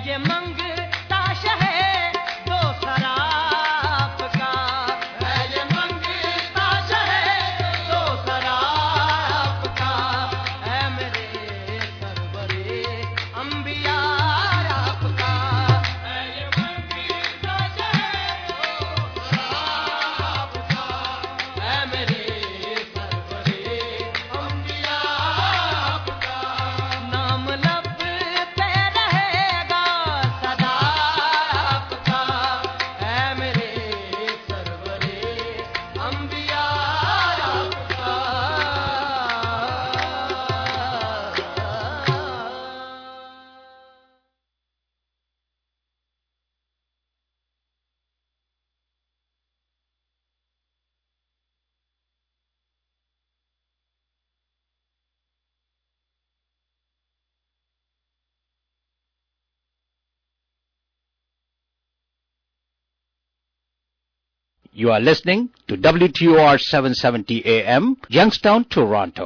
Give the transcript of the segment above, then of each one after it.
You are listening to WTOR 770 AM, Youngstown, Toronto.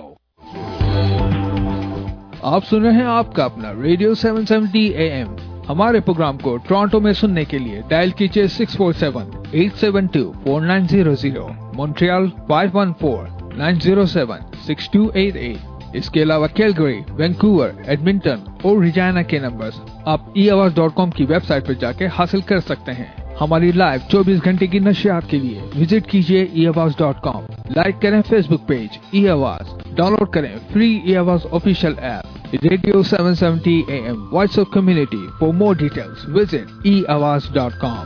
आप सुन रहे हैं आपका अपना रेडियो 770 AM। हमारे प्रोग्राम को टोरंटो में सुनने के लिए डायल कीजिए 647-872-4900, मॉन्ट्रियल 514-907-6288। इसके अलावा कैलगरी, वैंकूवर, एडमिंटन और रिजाइना के नंबर्स आप eAवाज.com की वेबसाइट पर जाके हासिल कर सकते हैं। हमारी लाइव 24 घंटे की नशियात के लिए विजिट कीजिए eAwaज.com। लाइक करें फेसबुक पेज eAवाज, डाउनलोड करें फ्री eAवाज official app radio 770 AM voice of community. For more details visit eAwaज.com।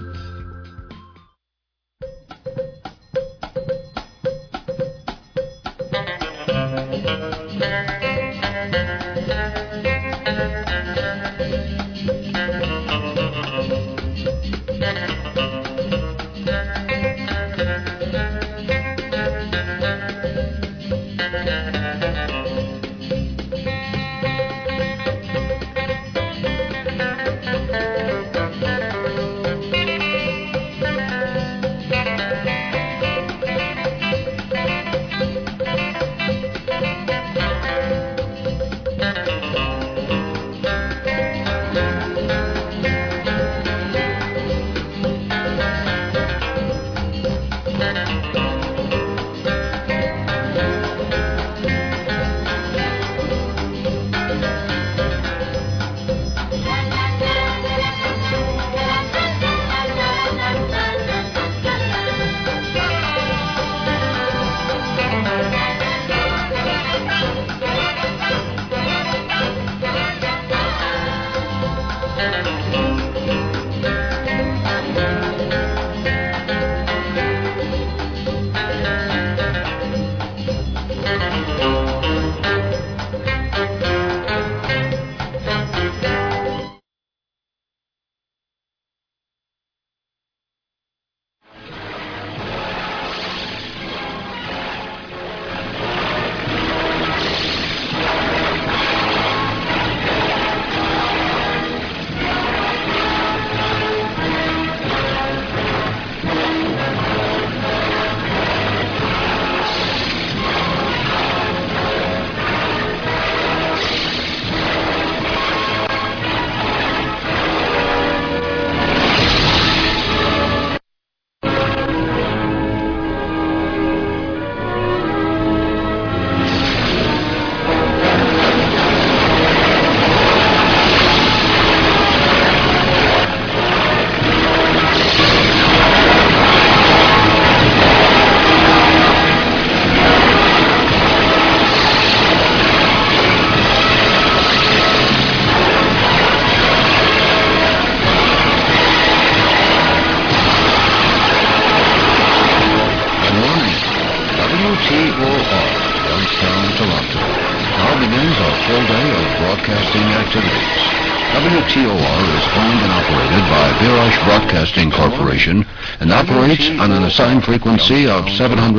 And operates on an assigned frequency of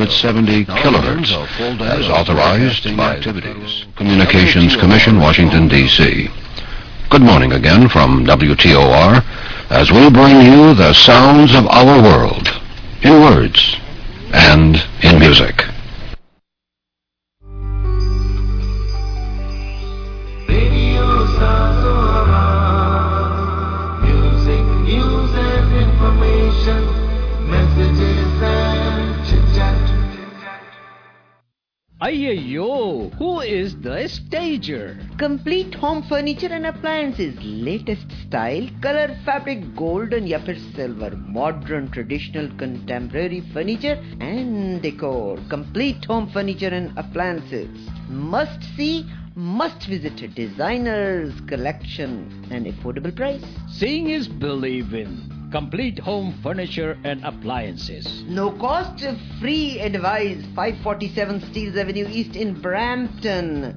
770 kilohertz, as authorized by Communications Commission, Washington, D.C. Good morning again from WTOR, as we bring you the sounds of our world, in words and in music. Ayyo, who is the stager? Complete home furniture and appliances, latest style, color, fabric, golden या फिर silver, modern, traditional, contemporary furniture and decor. Complete home furniture and appliances. Must see, must visit designers collection and affordable price. Seeing is believing. Complete home furniture and appliances. No cost, free advice. 547 Steeles Avenue East in Brampton.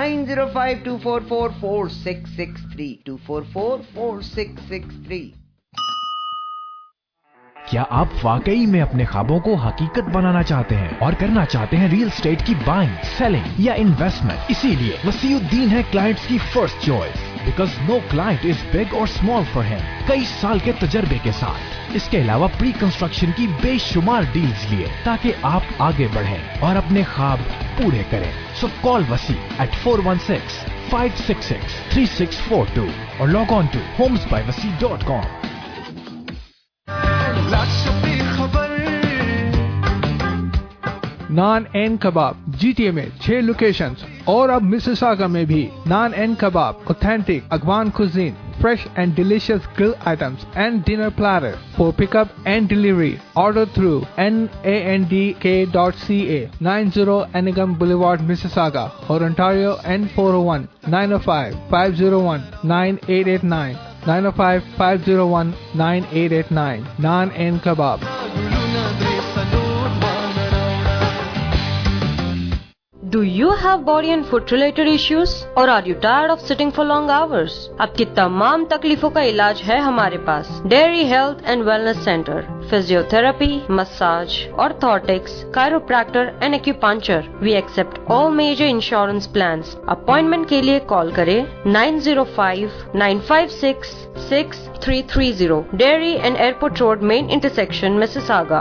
905-244-4663. 244-4663. क्या आप वाकई में अपने ख्वाबों को हकीकत बनाना चाहते हैं और करना चाहते हैं रियल एस्टेट की बाइंग, सेलिंग या इन्वेस्टमेंट? इसीलिए वसीउद्दीन है क्लाइंट्स की first choice, because no client is big और स्मॉल फॉर हिम। कई साल के तजर्बे के साथ इसके अलावा प्री कंस्ट्रक्शन की बेशुमार डील्स लिए ताकि आप आगे बढ़ें और अपने ख्वाब पूरे करें। सो कॉल वसी at 416-566-3642 और log on to homesbywasi.com। Naan and Kabob GTA में 6 लोकेशंस और अब मिसिसागा में भी। Naan and Kabob, authentic Afghan cuisine, fresh and delicious grill items and dinner platter for pickup and delivery. Order through nandk.ca, 90 Anigam Boulevard, Mississauga, or Ontario N401 905-501-9889 905-501-9889. Naan and Kebab. Do you have body and foot related issues or are you tired of sitting for long hours? आपकी तमाम तकलीफों का इलाज है हमारे पास। Dairy Health and Wellness Center, physiotherapy, massage, orthotics, chiropractor and acupuncture. We accept all major insurance plans. Appointment के लिए call करें 905-956-6330. Dairy and Airport Road, Main Intersection, Mississauga.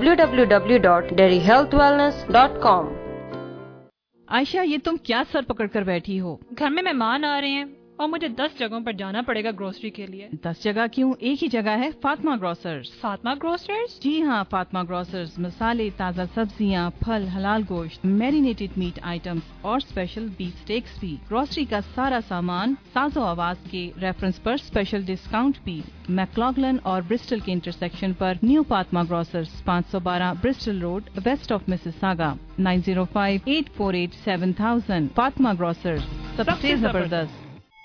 www.dairyhealthwellness.com. Ayesha, ये तुम क्या सर पकड़ कर बैठी हो? घर में मेहमान आ रहे हैं और मुझे 10 जगहों पर जाना पड़ेगा ग्रोसरी के लिए। 10 जगह क्यों? एक ही जगह है, फातिमा ग्रोसर्स। फातिमा ग्रोसर्स? जी हाँ, फातिमा ग्रोसर्स मसाले, ताज़ा सब्जियाँ, फल, हलाल गोश्त, मैरिनेटेड मीट आइटम्स और स्पेशल बीफ स्टेक्स भी। ग्रोसरी का सारा सामान साजो आवाज के रेफरेंस पर स्पेशल डिस्काउंट भी। मैक्लॉगलन और ब्रिस्टल के इंटरसेक्शन पर new Fatima grocers, 512 Bristol Road, west of Mississauga. 9058487000। Fatima grocers, सबसे जबरदस्त।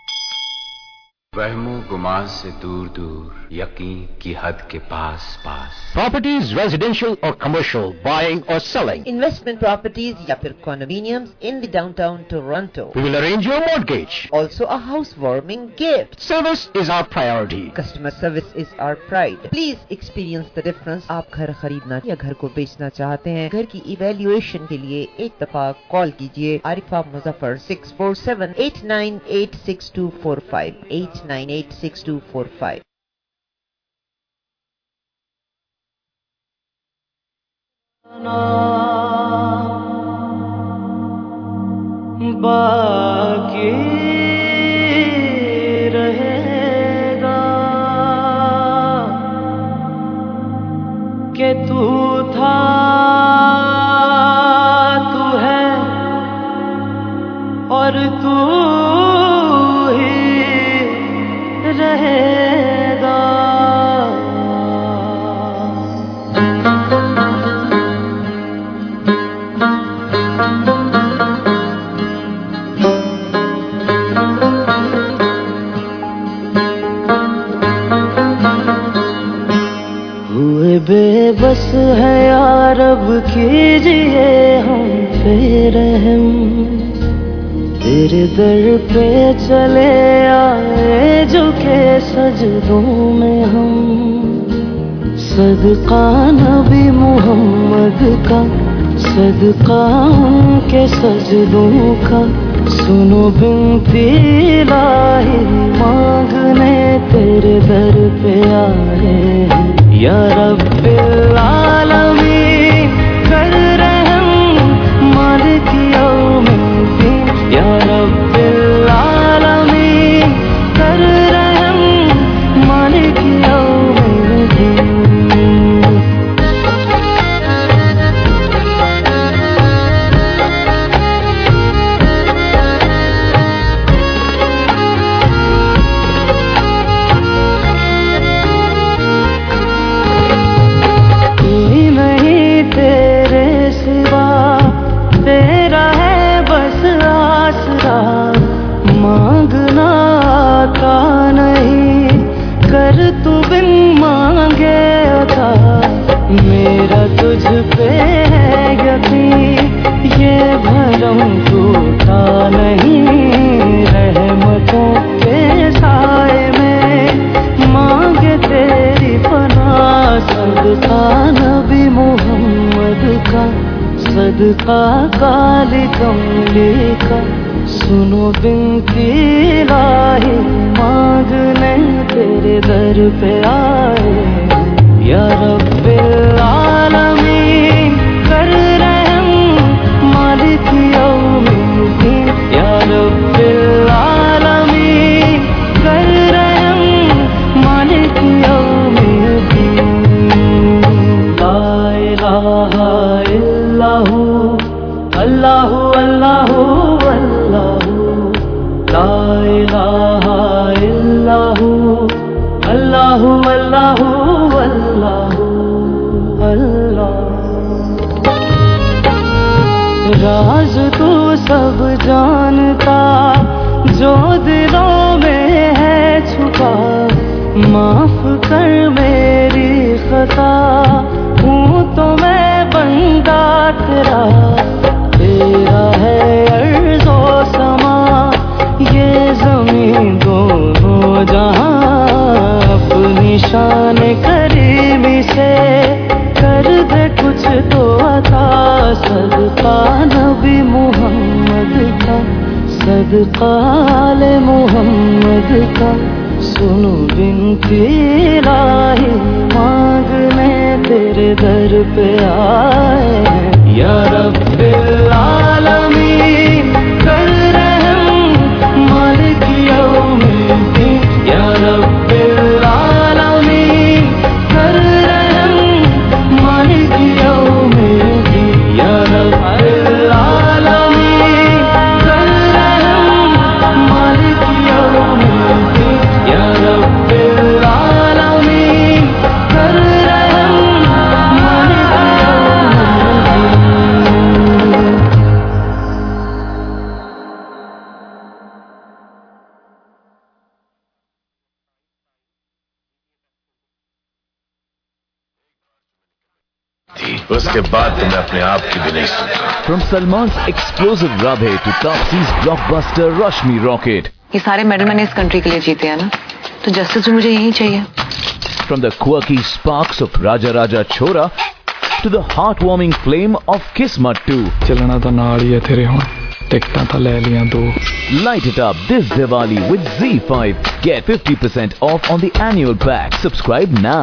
वहमो गुमान से दूर दूर, यकीन की हद के पास पास। Properties, residential or commercial, buying or selling. Investment properties या फिर condominiums in the downtown Toronto. We will arrange your mortgage. Also a housewarming gift. Service is our priority. Customer service is our pride. Please experience the difference. आप घर खरीदना या घर को बेचना चाहते हैं, घर की इवैल्यूएशन के लिए एक दफा कॉल कीजिए। आरिफा मुजफ्फर 647-898-6245 898-6245। बाकी रहेगा कि तू था, तू है और तू ही रहेगा। हुए बेबस है यार, अब कीजिए हम पे रहम। तेरे दर पे चले आए झुके सजदों में हम। सदका नबी मोहम्मद का, सदका उनके सजदों का। सुनो बिनती इलाही मांगने तेरे दर पे आए हैं। या रब्बिल आलमीन कर रहम, मालिक यौमिद्दीन। या रब्बिल आलमीन कर रहम, मालिक यौमिद्दीन। होता नहीं, कर तू बिन मांगे अता, मेरा तुझ पे है यकीन, ये भरम टूटा नहीं, रहमतों के साए में मांगे तेरी पनाह, सदका नबी मोहम्मद का, सदका काली कमली का, सुनो बिनती इलाही, मांगने तेरे दर पे आए, या रब्बिल आलमीन कर रहम, मालिक यौमिद्दीन, या रब्बिल आलमीन कर रहम, मालिक यौमिद्दीन, ला इलाहा इल्लहू अल्लाहु अल्लाहु अल्लाहु, ला इलाहा इल्लहू अल्लाहु अल्लाहु अल्लाहु अल्लाह। राज तू सब जानता, जो दिलों में है छुपा, माफ कर मेरी खता, हूँ तो मैं बंदा तेरा, तेरा है अर्ज़ो समा, ये ज़मीन दोनों जहां, अपनी शान करीमी से कर दे कुछ तो अता, सदका नबी मुहम्मद का, सदका आले मुहम्मद का, सुनो बिनती इलाही, मांगने तेरे दर पे आए, या रब्बिल आलमीन कर रहम, मालिक यौमिद्दीन, या रब्बिल आलमीन कर रहम, मालिक यौमिद्दीन, या रब्बिल आलमीन कर रहम, मालिक यौमिद्दीन, या रब्बिल आलमीन कर रहम, मालिक यौमिद्दीन। उसके बाद तो मैं अपने आप की भी नहीं सुनता। From Salman's explosive Radhe to Taapsee's blockbuster Rashmi Rocket. ये सारे मेडल मैंने इस कंट्री के लिए जीते हैं ना, तो जस्टिस भी मुझे यही चाहिए। From the quirky sparks of Raja Raja Chora to the heartwarming flame of Kismat 2. चलना तो नाल ही है तेरे हुण, टिकटां तो ले लियां दो। Light it up this Diwali with Z5. Get 50% off on the annual pack. Subscribe now.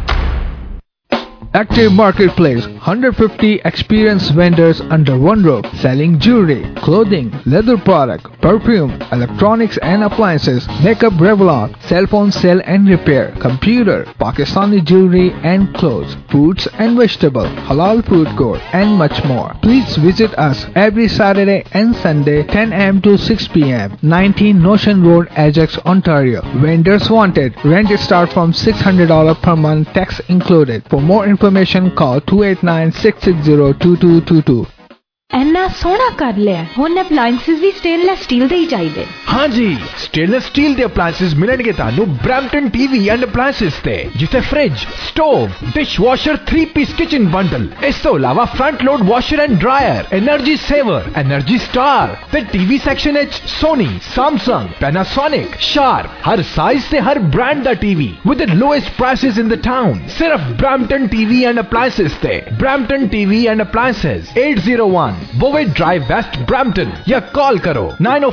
Active Marketplace, 150 experienced vendors under one roof, selling jewelry, clothing, leather product, perfume, electronics and appliances, makeup, Revlon, cell phone sale and repair, computer, Pakistani jewelry and clothes, fruits and vegetable, halal food court and much more. Please visit us every Saturday and Sunday 10 am to 6 pm, 19 Notion Road, Ajax, Ontario. Vendors wanted. Rent start from $600 per month, tax included. For more information call 2896602222. ਇੰਨਾ ਸੋਹਣਾ ਕਰ ਲਿਆ, ਹੁਣ appliances ਵੀ stainless steel ਦੇ ਹੀ ਚਾਹੀਦੇ। हाँ जी, स्टेनलेस स्टील ਦੇ ਅਪਲਾਈਐਂਸਸ ਮਿਲਣਗੇ ਤੁਹਾਨੂੰ ਬ੍ਰੈਂਪਟਨ ਟੀਵੀ ਐਂਡ ਅਪਲਾਈਐਂਸਸ ਤੇ, ਜਿੱਥੇ fridge, stove, dishwasher 3-piece kitchen bundle, ਇਸ ਤੋਂ ਇਲਾਵਾ front load washer and dryer, energy saver, energy star ਤੇ ਟੀਵੀ ਸੈਕਸ਼ਨ ਵਿੱਚ ਸੋਨੀ, ਸੈਮਸੰਗ, ਪੈਨਾਸੋਨਿਕ, ਸ਼ਾਰਪ, ਹਰ ਸਾਈਜ਼ ਤੇ ਹਰ ਬ੍ਰਾਂਡ ਦਾ TV with the lowest prices in the town, ਸਿਰਫ ਬ੍ਰੈਂਪਟਨ ਟੀਵੀ ਐਂਡ ਅਪਲਾਈਐਂਸਸ ਤੇ। Brampton TV and appliances 801 Bovet Drive West, Brampton, या call करो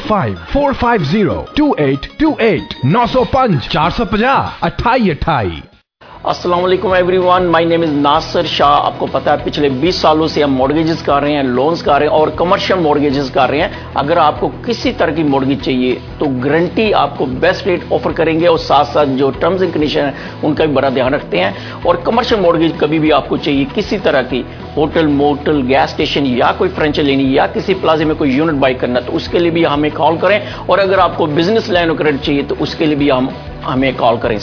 905-450-2828 905 450 2828। अस्सलाम वालेकुम everyone, my name is Nasir Shah. आपको पता है पिछले 20 सालों से हम मॉर्गेजेस कर रहे हैं, लोन्स कर रहे हैं और कमर्शियल मॉर्गेजेस कर रहे हैं। अगर आपको किसी तरह की मॉर्गेज चाहिए तो गारंटी आपको बेस्ट रेट ऑफर करेंगे और साथ साथ जो टर्म्स एंड कंडीशन है उनका भी बड़ा ध्यान रखते हैं। और कमर्शियल मॉर्गेज कभी भी आपको चाहिए किसी तरह की, होटल, मोटल, गैस स्टेशन या कोई फ्रेंचाइजी लेनी या किसी प्लाजे में कोई यूनिट बाई करना, तो उसके लिए भी हमें कॉल करें। और अगर आपको बिजनेस लाइन ऑफ क्रेडिट चाहिए तो उसके लिए भी हमें कॉल करें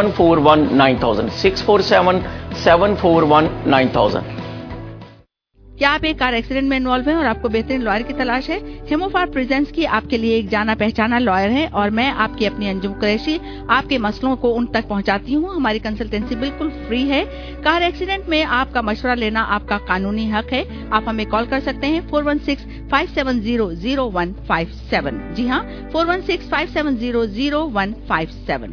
647-741-9000 647-741-9000। क्या आप एक कार एक्सीडेंट में इन्वॉल्व हैं और आपको बेहतरीन लॉयर की तलाश है? हेमोफार प्रेजेंस की आपके लिए एक जाना पहचाना लॉयर है और मैं आपकी अपनी अंजुम कुरैशी आपके मसलों को उन तक पहुंचाती हूं। हमारी कंसल्टेंसी बिल्कुल फ्री है। कार एक्सीडेंट में आपका मशवरा लेना आपका कानूनी हक है। आप हमें कॉल कर सकते हैं 416-570-0157। जी हाँ, 416-570-0157।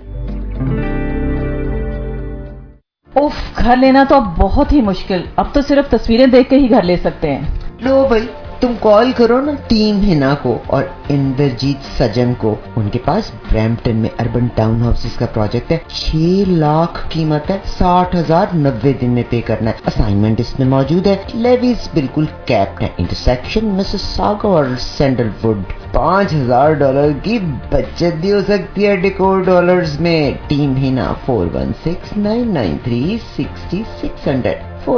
उफ, घर लेना तो अब बहुत ही मुश्किल। अब तो सिर्फ तस्वीरें देख के ही घर ले सकते हैं। लो भाई, तुम कॉल करो ना टीम हिना को और इंद्रजीत सजन को। उनके पास ब्रैम्पटन में अर्बन टाउन हाउसेस का प्रोजेक्ट है। 6 लाख कीमत है, 60,000 90 दिन में पे करना है। असाइनमेंट इसमें मौजूद है। लेवीज बिल्कुल कैप्ड है। इंटरसेक्शन मिसिसागा और सैंडलवुड। $5,000 की बचत भी हो सकती है डेकोर डॉलर्स में। टीम हिना 416-993-6600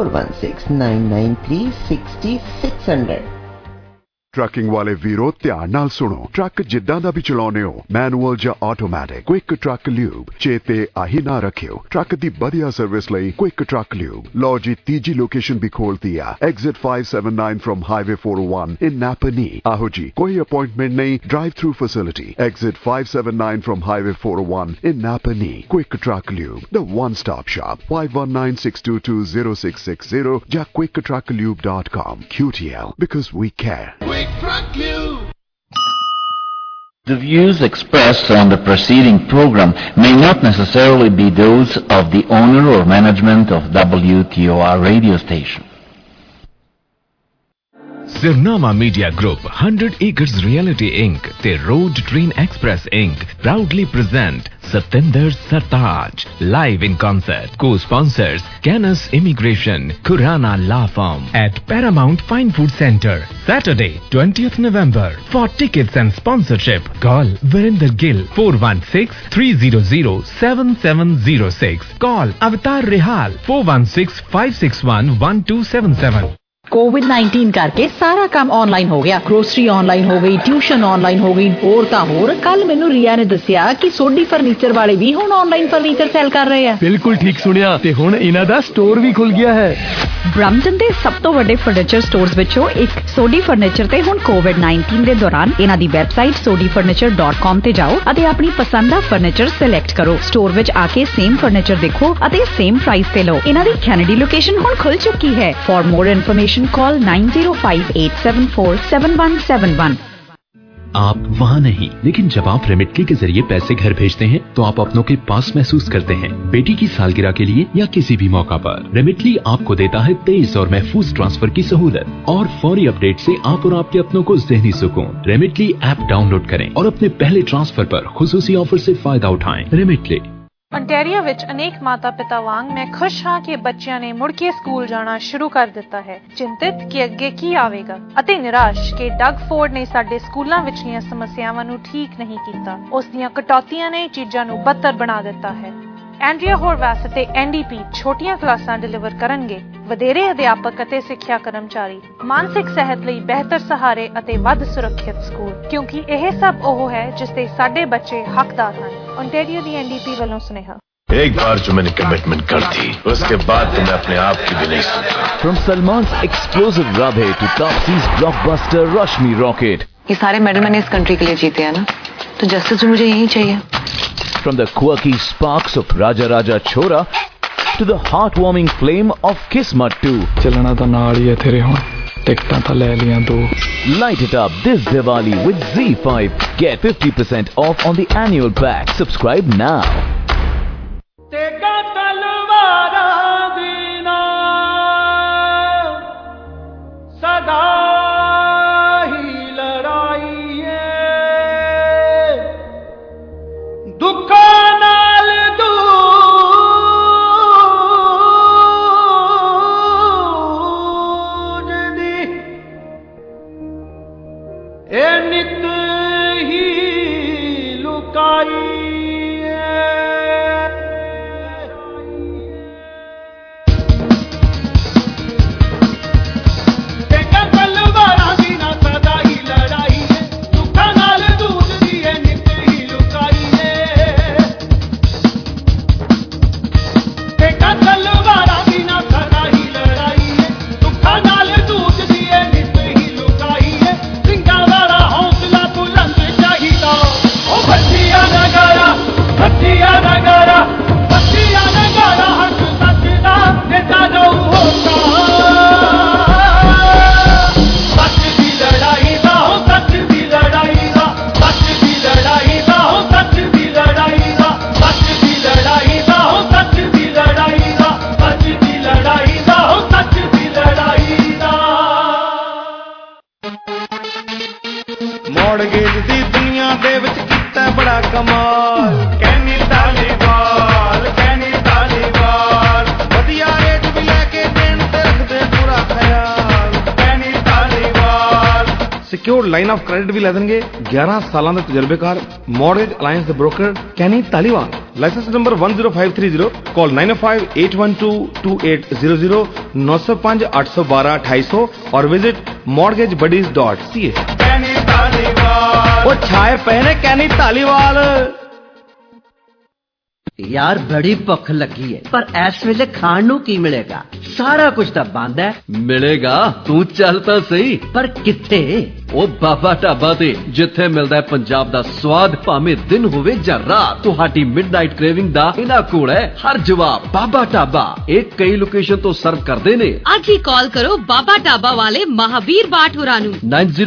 416-993-6600। ट्रकिंग वाले वीरो ध्यान नाल सुनो। ट्रक जिद्दां दा भी चलाउने हो, मैनुअल या ऑटोमैटिक, क्विक ट्रक ल्यूब चेते आही ना रखियो। ट्रक दी बढ़िया सर्विस लई क्विक ट्रक ल्यूब। लो जी तीजी लोकेशन भी खोल दिया, exit 579 from highway 401 in Napanee. आहो जी, कोई अपॉइंटमेंट नहीं, drive through facility. Exit 579 from highway 401 in Napanee. Quick Truck Lube, the one stop shop. 5196220660 या quicktrucklube.com. QTL, because we care. The views expressed on the preceding program may not necessarily be those of the owner or management of WTOR radio station. Sirnama Media Group, 100 Acres Reality Inc. The Road Train Express Inc. proudly present Satinder Sartaj live in concert. Co-sponsors Canis Immigration, Khurana Law Firm at Paramount Fine Food Center. Saturday, 20th November. For tickets and sponsorship, call Virender Gill 416-300-7706. Call Avatar Rehal 416-561-1277. कोविड-19 करके सारा काम online हो गया। Grocery online हो गई, tuition online हो गई। और ਤਾਂ ਹੋਰ ਕੱਲ ਮੈਨੂੰ ਰੀਆ ਨੇ ਦੱਸਿਆ ਕਿ ਸੋਢੀ ਫਰਨੀਚਰ ਵਾਲੇ ਵੀ ਹੁਣ ਆਨਲਾਈਨ ਫਰਨੀਚਰ ਸੇਲ ਕਰ ਰਹੇ ਆ। ਬਿਲਕੁਲ ਠੀਕ ਸੁਣਿਆ ਤੇ ਹੁਣ ਇਹਨਾਂ ਦਾ ਸਟੋਰ ਵੀ ਖੁੱਲ ਗਿਆ ਹੈ। ਬ੍ਰੈਂਪਟਨ ਦੇ ਸਭ ਤੋਂ ਵੱਡੇ ਫਰਨੀਚਰ ਸਟੋਰਸ ਵਿੱਚੋਂ ਇੱਕ ਸੋਢੀ ਫਰਨੀਚਰ ਤੇ ਹੁਣ ਕੋਵਿਡ-19 ਦੇ ਦੌਰਾਨ ਇਹਨਾਂ ਦੀ ਵੈਬਸਾਈਟ sodifurniture.com ਤੇ ਜਾਓ ਅਤੇ ਆਪਣੀ ਪਸੰਦ ਦਾ ਫਰਨੀਚਰ ਸਿਲੈਕਟ ਕਰੋ। ਸਟੋਰ ਵਿੱਚ ਆ ਕੇ ਸੇਮ ਫਰਨੀਚਰ ਦੇਖੋ ਅਤੇ ਸੇਮ ਪ੍ਰਾਈਸ ਤੇ ਲਓ। ਇਹਨਾਂ ਦੀ ਕੈਨੇਡੀ ਲੋਕੇਸ਼ਨ ਹੁਣ ਖੁੱਲ ਚੁੱਕੀ ਹੈ। For more information call 9058747171। आप वहाँ नहीं, लेकिन जब आप रेमिटली के जरिए पैसे घर भेजते हैं तो आप अपनों के पास महसूस करते हैं। बेटी की सालगिरह के लिए या किसी भी मौका पर रेमिटली आपको देता है तेज और महफूज ट्रांसफर की सहूलत और फौरी अपडेट से आप और आपके अपनों को ज़हनी सुकून। रेमिटली ऐप डाउनलोड करें और अपने पहले ट्रांसफर पर खुसूसी ऑफर से फायदा उठाएं। रेमिटली। ओंटारियो ਵਿੱਚ अनेक माता पिता वांग मैं खुश हाँ कि बच्चियां ने मुड़ के स्कूल जाना शुरू कर दिता है। चिंतित कि अगे की आवेगा ਅਤੇ निराश कि डग फोर्ड ने साडे स्कूलों विचलियां समस्यावां नूं ठीक नहीं कीता। उस दियां कटौतियां ने चीज़ां नूं बदतर बना दिता है। एंड्रिया होरवैस ਅਤੇ एनडीपी छोटियां क्लासां डिलीवर करनगे। ਵਧੇਰੇ ਅਧਿਆਪਕ ਅਤੇ ਸਿੱਖਿਆ ਕਰਮਚਾਰੀ ਮਾਨਸਿਕ ਸਿਹਤ ਲਈ ਬਿਹਤਰ ਸਹਾਰੇ ਅਤੇ ਵੱਧ ਸੁਰੱਖਿਅਤ ਸਕੂਲ ਕਿਉਂਕਿ ਇਹ ਸਭ ਉਹ ਹੈ ਜਿਸ ਦੇ ਸਾਡੇ ਬੱਚੇ ਹੱਕਦਾਰ ਹਨ। ओंटारियो दी एनडीपी वालों स्नेहा। एक बार जो मैंने कमिटमेंट कर दी उसके बाद तो मैं अपने आप की भी नहीं सुनता। From Salman's explosive Radhe to Taapsee's blockbuster Rashmi Rocket. ये सारे मेडल मैंने इस कंट्री के लिए जीते हैं ना, तो जस्टिस भी मुझे यही चाहिए। From the quirky sparks of Raja Raja Chora to the heartwarming flame of Kismat 2. चलना तो नाल ही है तेरे हुण, टिकटां तो ले लियां 2। Light it up this Diwali with Z5. Get 50% off on the annual pack. Subscribe now. नित ही लुकाई ਸਿਕਿਉਰਡ ਲਾਈਨ ਆਫ ਕ੍ਰੈਡਿਟ ਵੀ ਲੈ ਦੇਣਗੇ। 11 ਸਾਲਾਂ ਦੇ ਤਜਰਬੇਕਾਰ ਮੌਰਗੇਜ ਅਲਾਈਅੰਸ ਦੇ broker Kenny Taliwal. Licence number 10530। Call 9058122800 905 812 2800 और विजिट mortgagebuddies.ca। ਉਹ ਛਾਏ ਪਏ ਨੇ ਕੈਨੀ ਤਾਲੀਵਾਲ। यार बड़ी भुख लगी है पर इस वेले खाण नू की मिलेगा? सारा कुछ तो बंद है। मिलेगा, तू चलता सही। पर किथे? ओ बाबा ढाबा ते जिथे मिलदा है पंजाब दा स्वाद, भावें दिन होवे जां रात। तुहाडी मिडनाइट क्रेविंग दा इना कोल है हर जवाब। बाबा ढाबा एक कई लोकेशन तो सर्व करदे ने। आज ही कॉल करो बाबा ढाबा वाले महावीर बाट होरां नू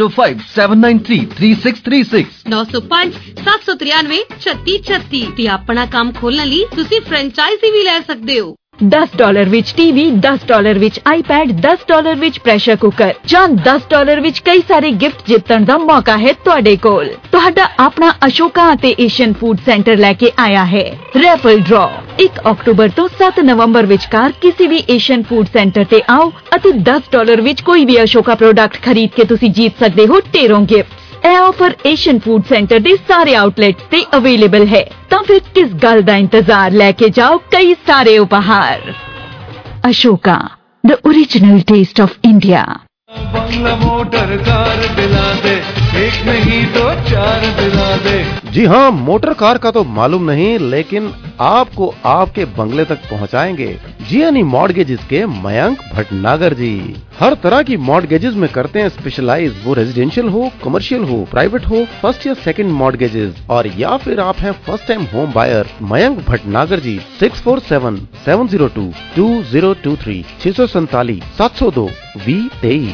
9057933636 905 793 3636 ते अपना काम खोलने ਲਈ ਤੁਸੀਂ ਫਰੈਂਚਾਈਜ਼ੀ ਵੀ ਲੈ ਸਕਦੇ ਹੋ। $10 ਵਿੱਚ ਟੀਵੀ, $10 ਵਿੱਚ ਆਈਪੈਡ, $10 ਵਿੱਚ ਪ੍ਰੈਸ਼ਰ ਕੁੱਕਰ ਜਾਂ $10 ਵਿੱਚ ਕਈ ਸਾਰੇ ਗਿਫਟ ਜਿੱਤਣ ਦਾ ਮੌਕਾ ਹੈ ਤੁਹਾਡੇ ਕੋਲ। ਤੁਹਾਡਾ ਆਪਣਾ ਅਸ਼ੋਕਾ ਅਤੇ ਏਸ਼ੀਅਨ ਫੂਡ ਸੈਂਟਰ ਲੈ ਕੇ ਆਇਆ ਹੈ ਰੈਫਲ ਡਰਾ। 1 ਅਕਤੂਬਰ ਤੋਂ 7 ਨਵੰਬਰ ਵਿਚਕਾਰ ਕਿਸੇ ਵੀ ਏਸ਼ੀਅਨ ਫੂਡ ਸੈਂਟਰ ਤੇ ਆਓ ਅਤੇ $10 ਵਿੱਚ ਕੋਈ ਵੀ ਅਸ਼ੋਕਾ ਪ੍ਰੋਡਕਟ ਖਰੀਦ ਕੇ ਤੁਸੀਂ जीत सकते हो ढेरों गिफ्ट। ਇਹ ਆਫਰ ਏਸ਼ੀਅਨ ਫੂਡ ਸੈਂਟਰ ਦੇ ਸਾਰੇ ਆਊਟਲੈਟਸ ਤੇ ਅਵੇਲੇਬਲ ਹੈ। ਤਾਂ ਫਿਰ ਕਿਸ ਗੱਲ ਦਾ ਇੰਤਜ਼ਾਰ, ਲੈ ਕੇ ਜਾਓ ਕਈ ਸਾਰੇ उपहार। Ashoka, the original taste of India. बंगला मोटर कार दिला दे, एक नहीं तो 4 दिला दे। जी हाँ, मोटर कार का तो मालूम नहीं, लेकिन आपको आपके बंगले तक पहुंचाएंगे जीएनई मॉर्गेजेस के मयंक भटनागर जी। हर तरह की मॉर्गेजेस में करते हैं स्पेशलाइज, वो रेजिडेंशियल हो, कमर्शियल हो, प्राइवेट हो, फर्स्ट या सेकंड मॉर्गेजेस, और या फिर आप हैं first time home buyer. Mayank Bhatnagar ji 6477022023 647 702 2023।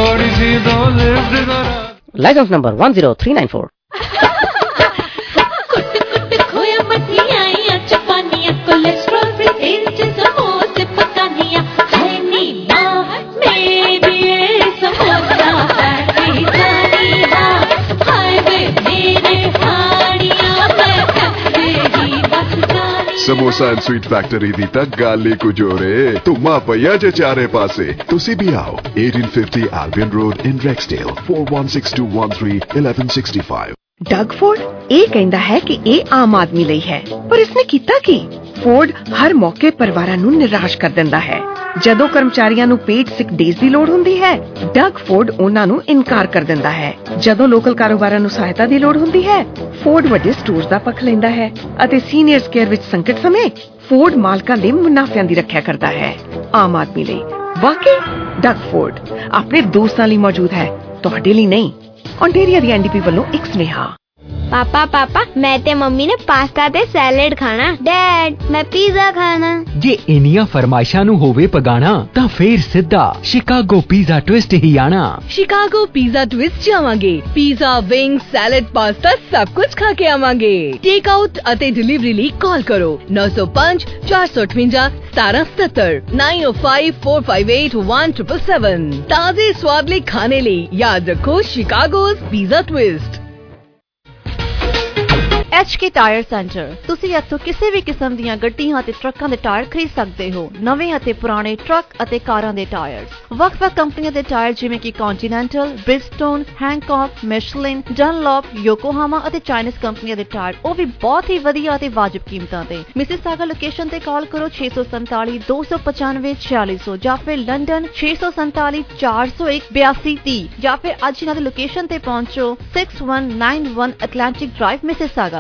Licence number 10394। Samosa and sweet factory दी तक गाली को जोरे तुमा पया जे चारे पासे। तुसी भी आओ 1850 Albion Road in Rexdale 416213 1165। ਡਗਫੋਰਡ ਇਹ ਕਹਿੰਦਾ ਹੈ ਕਿ ਇਹ ਆਮ ਆਦਮੀ ਲਈ ਹੈ, ਪਰ ਇਸਨੇ ਕੀਤਾ ਕੀ? ਫੋਰਡ ਹਰ ਮੌਕੇ ਪਰਿਵਾਰਾਂ ਨੂੰ ਨਿਰਾਸ਼ ਕਰ ਦਿੰਦਾ ਹੈ। ਜਦੋਂ ਕਰਮਚਾਰੀਆਂ ਨੂੰ ਪੇਡ ਸਿਕ ਡੇਜ਼ ਦੀ ਲੋੜ ਹੁੰਦੀ ਹੈ, ਡਗਫੋਰਡ ਉਹਨਾਂ ਨੂੰ ਇਨਕਾਰ ਕਰ ਦਿੰਦਾ ਹੈ। ਜਦੋਂ ਲੋਕਲ ਕਾਰੋਬਾਰਾਂ ਨੂੰ ਸਹਾਇਤਾ ਦੀ ਲੋੜ ਹੁੰਦੀ ਹੈ, ਫੋਰਡ ਵੱਡੇ ਸਟੋਰਸ ਦਾ ਪੱਖ ਲੈਂਦਾ ਹੈ ਅਤੇ ਸੀਨੀਅਰਸ ਕੇਅਰ ਵਿੱਚ ਸੰਕਟ ਸਮੇਂ ਫੋਰਡ ਮਾਲਕਾਂ ਦੇ ਮੁਨਾਫਿਆਂ ਦੀ ਰੱਖਿਆ ਕਰਦਾ ਹੈ। ਆਮ ਆਦਮੀ ਲਈ ਵਾਕਈ ਡਗਫੋਰਡ ਆਪਣੇ ਦੋਸਤਾਂ ਲਈ ਮੌਜੂਦ ਹੈ, ਤੁਹਾਡੇ ਲਈ ਨਹੀਂ। ऑन्टेरियो दी एनडीपी ਵੱਲੋਂ ਇੱਕ ਸੁਨੇਹਾ। पापा मैं ते मम्मी ने पास्ता ते सैलेड खाना। डैड मैं पिज़्ज़ा खाना। जे इनिया फरमाइशां नू होवे पगाना तां फेर सिद्धा शिकागो पिज़्ज़ा ट्विस्ट ही आना। शिकागो पिज़्ज़ा ट्विस्ट जावांगे। पिज़्ज़ा, विंग्स, सैलेड, पास्ता सब कुछ खा के आवांगे। टेक आउट अते डिलीवरी ਲਈ कॉल करो 905 458 1777 905 458 1777। ताजे स्वाद ਲਈ खाने ਲਈ याद रखो Chicago's pizza twist. HK tyre centre. ਤੁਸੀਂ ਇੱਥੋਂ ਕਿਸੇ ਵੀ ਕਿਸਮ ਦੀਆਂ ਗੱਡੀਆਂ ਅਤੇ ਟਰੱਕਾਂ ਦੇ ਟਾਇਰ ਖਰੀਦ ਸਕਦੇ ਹੋ। ਨਵੇਂ ਅਤੇ ਪੁਰਾਣੇ ਟਰੱਕ ਅਤੇ ਕਾਰਾਂ ਦੇ ਟਾਇਰਸ, ਵੱਖ-ਵੱਖ ਕੰਪਨੀਆਂ ਦੇ ਟਾਇਰ ਜਿਵੇਂ ਕਿ ਕੌਂਟੀਨੈਂਟਲ, ਬ੍ਰਿਜਸਟੋਨ, ਹੈਂਕੌਕ, ਮਿਸ਼ਲਿਨ, ਡਨਲੌਪ, ਯੋਕੋਹਾਮਾ ਅਤੇ ਚਾਈਨੀਜ਼ ਕੰਪਨੀਆਂ ਦੇ ਟਾਇਰ, ਉਹ ਵੀ ਬਹੁਤ ਹੀ ਵਧੀਆ ਅਤੇ ਵਾਜਬ ਕੀਮਤਾਂ ਤੇ। ਮਿਸਿਸਾਗਾ ਲੋਕੇਸ਼ਨ ਤੇ ਕਾਲ ਕਰੋ 647 295 4600 ਜਾਂ ਫਿਰ ਲੰਡਨ 647 401 8230 ਜਾਂ ਫਿਰ ਅੱਜ ਇਹਨਾਂ ਦੀ ਲੋਕੇਸ਼ਨ ਤੇ ਪਹੁੰਚੋ 6191 ਐਟਲਾਂਟਿਕ ਡਰਾਈਵ ਮਿਸਿਸਾਗਾ।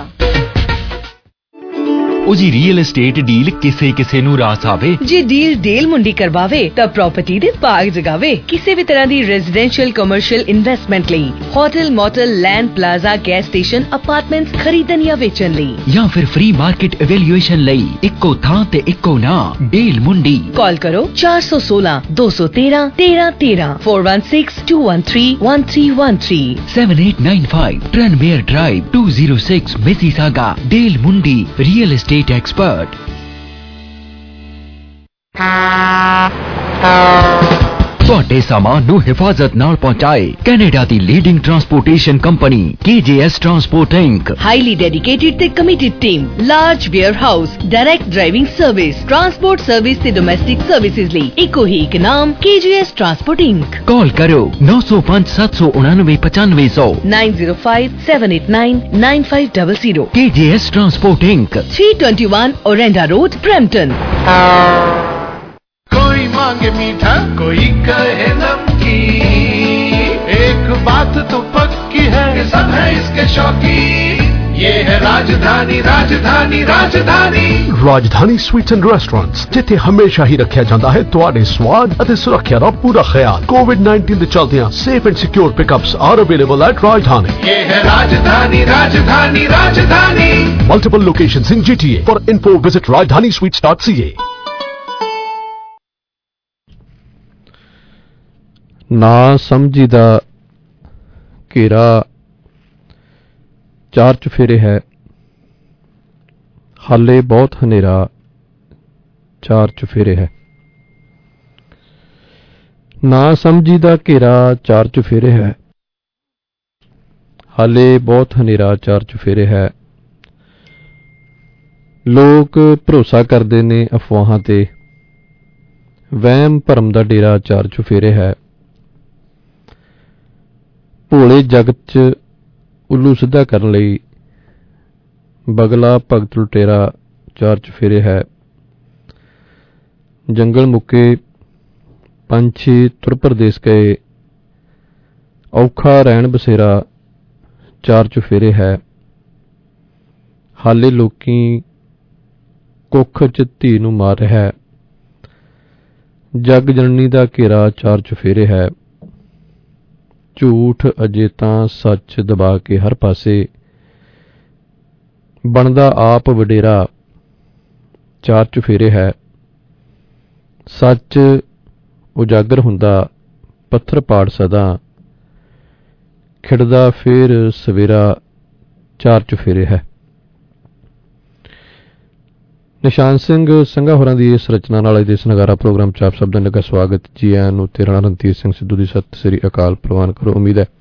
ਉਹ ਜੀ ਰੀਅਲ एस्टेट ਡੀਲ ਕਿਸੇ ਨੂੰ ਰਾਸ ਆਵੇ। ਜੇ ਡੀਲ ਡੇਲ ਮੁੰਡੀ ਕਰਵਾਵੇ ਤਾਂ ਪ੍ਰਾਪਰਟੀ ਦੇ ਬਾਗ ਜਗਾਵੇ। ਕਿਸੇ ਵੀ ਤਰ੍ਹਾਂ ਦੀ ਰੈਜ਼ੀਡੈਂਸ਼ੀਅਲ ਕਮਰਸ਼ੀਅਲ ਇਨਵੈਸਟਮੈਂਟ ਲਈ hotel, motel, land, plaza, gas station, apartments ਖਰੀਦਣ ਜਾਂ ਵੇਚਣ ਲਈ ਜਾਂ ਫਿਰ ਫ੍ਰੀ ਮਾਰਕੀਟ ਇਵੈਲੂਏਸ਼ਨ ਲਈ ਇੱਕੋ ਥਾਂ ਤੇ ਇੱਕੋ ਨਾਂ ਡੀਲ ਮੁੰਡੀ। ਕਾਲ ਕਰੋ 416 213 1313 416-213-1313 7895 Tranmere Drive 206 Mississauga। Deal Mundi real estate expert. ਤੁਹਾਡੇ ਸਾਮਾਨ ਨੂੰ ਹਿਫਾਜ਼ਤ ਨਾਲ ਪਹੁੰਚਾਏ। ਕੈਨੇਡਾ ਦੀ leading transportation company KJS Transport Inc. Highly dedicated ਤੇ committed team, large warehouse, direct driving service, transport service ਤੇ domestic services ਲਈ ਇੱਕੋ ਹੀ ਇੱਕ ਨਾਮ KJS Transport Inc. ਕਾਲ ਕਰੋ 905 799 9500 905 789 9500 KJS Transport Inc. 321 Orenda Road, Brampton. कोई मांगे मीठा कोई कहे नमकीन, एक बात तो पक्की है सब है इसके शौकीन। ये है राजधानी राजधानी राजधानी। राजधानी स्वीट्स एंड रेस्टोरेंट्स, जिथे हमेशा ही रखा जाता है तुहाडे स्वाद ਅਤੇ ਸੁਰੱਖਿਆ ਦਾ ਪੂਰਾ ਖਿਆਲ। कोविड-19 ਦੇ ਚਲਦਿਆਂ safe and secure pickups are available at Rajdhani. ये है राजधानी राजधानी राजधानी। Multiple locations in GTA. For info visit rajdanisweets.ca. ਨਾ ਸਮਝੀ ਦਾ ਘੇਰਾ ਚਾਰ ਚੁਫੇਰੇ ਹੈ, ਹਾਲੇ ਬਹੁਤ ਹਨੇਰਾ ਚਾਰ ਚੁਫੇਰੇ ਹੈ। ਨਾ ਸਮਝੀ ਦਾ ਘੇਰਾ ਚਾਰ ਚੁਫੇਰੇ ਹੈ, ਹਾਲੇ ਬਹੁਤ ਹਨੇਰਾ ਚਾਰ ਚੁਫੇਰੇ ਹੈ। ਲੋਕ ਭਰੋਸਾ ਕਰਦੇ ਨੇ ਅਫਵਾਹਾਂ ਤੇ, ਵਹਿਮ ਭਰਮ ਦਾ ਡੇਰਾ ਚਾਰ ਚੁਫੇਰੇ ਹੈ। ਭੋਲੇ ਜਗਤ 'ਚ ਉੱਲੂ ਸਿੱਧਾ ਕਰਨ ਲਈ ਬਗਲਾ ਭਗਤ ਲੁਟੇਰਾ ਚਾਰ ਚੁਫੇਰੇ ਹੈ। ਜੰਗਲ ਮੁੱਕੇ ਪੰਛੀ ਤੁਰ ਪਰਦੇਸ ਗਏ, ਔਖਾ ਰਹਿਣ ਬਸੇਰਾ ਚਾਰ ਚੁਫੇਰੇ ਹੈ। ਹਾਲੇ ਲੋਕੀ ਕੁੱਖ 'ਚ ਧੀ ਨੂੰ ਮਾਰ ਰਿਹਾ, ਜਗ ਜਨਨੀ ਦਾ ਘੇਰਾ ਚਾਰ ਚੁਫੇਰੇ ਹੈ। ਝੂਠ ਅਜੇ ਤਾਂ ਸੱਚ ਦਬਾ ਕੇ ਹਰ ਪਾਸੇ, ਬਣਦਾ ਆਪ ਵਡੇਰਾ ਚਾਰ ਚੁਫੇਰੇ ਹੈ। ਸੱਚ ਉਜਾਗਰ ਹੁੰਦਾ ਪੱਥਰ ਪਾੜ ਸਦਾ, ਖਿੜਦਾ ਫੇਰ ਸਵੇਰਾ ਚਾਰ ਚੁਫੇਰੇ ਹੈ। ਨਿਸ਼ਾਨ ਸਿੰਘ ਸੰਘਾ ਹੋਰਾਂ ਦੀ ਇਸ ਰਚਨਾ ਨਾਲ ਅੱਜ ਦੇ ਇਸ ਨਗਾਰਾ ਪ੍ਰੋਗਰਾਮ 'ਚ ਆਪ ਸਭ ਦਾ ਨਿੱਘਾ ਸਵਾਗਤ। ਜੀ ਆਇਆਂ ਨੂੰ। ਤੇ ਰਾਣਾ ਰਣਧੀਰ ਸਿੰਘ ਸਿੱਧੂ ਦੀ ਸਤਿ ਸ੍ਰੀ ਅਕਾਲ ਪ੍ਰਵਾਨ ਕਰੋ। ਉਮੀਦ ਹੈ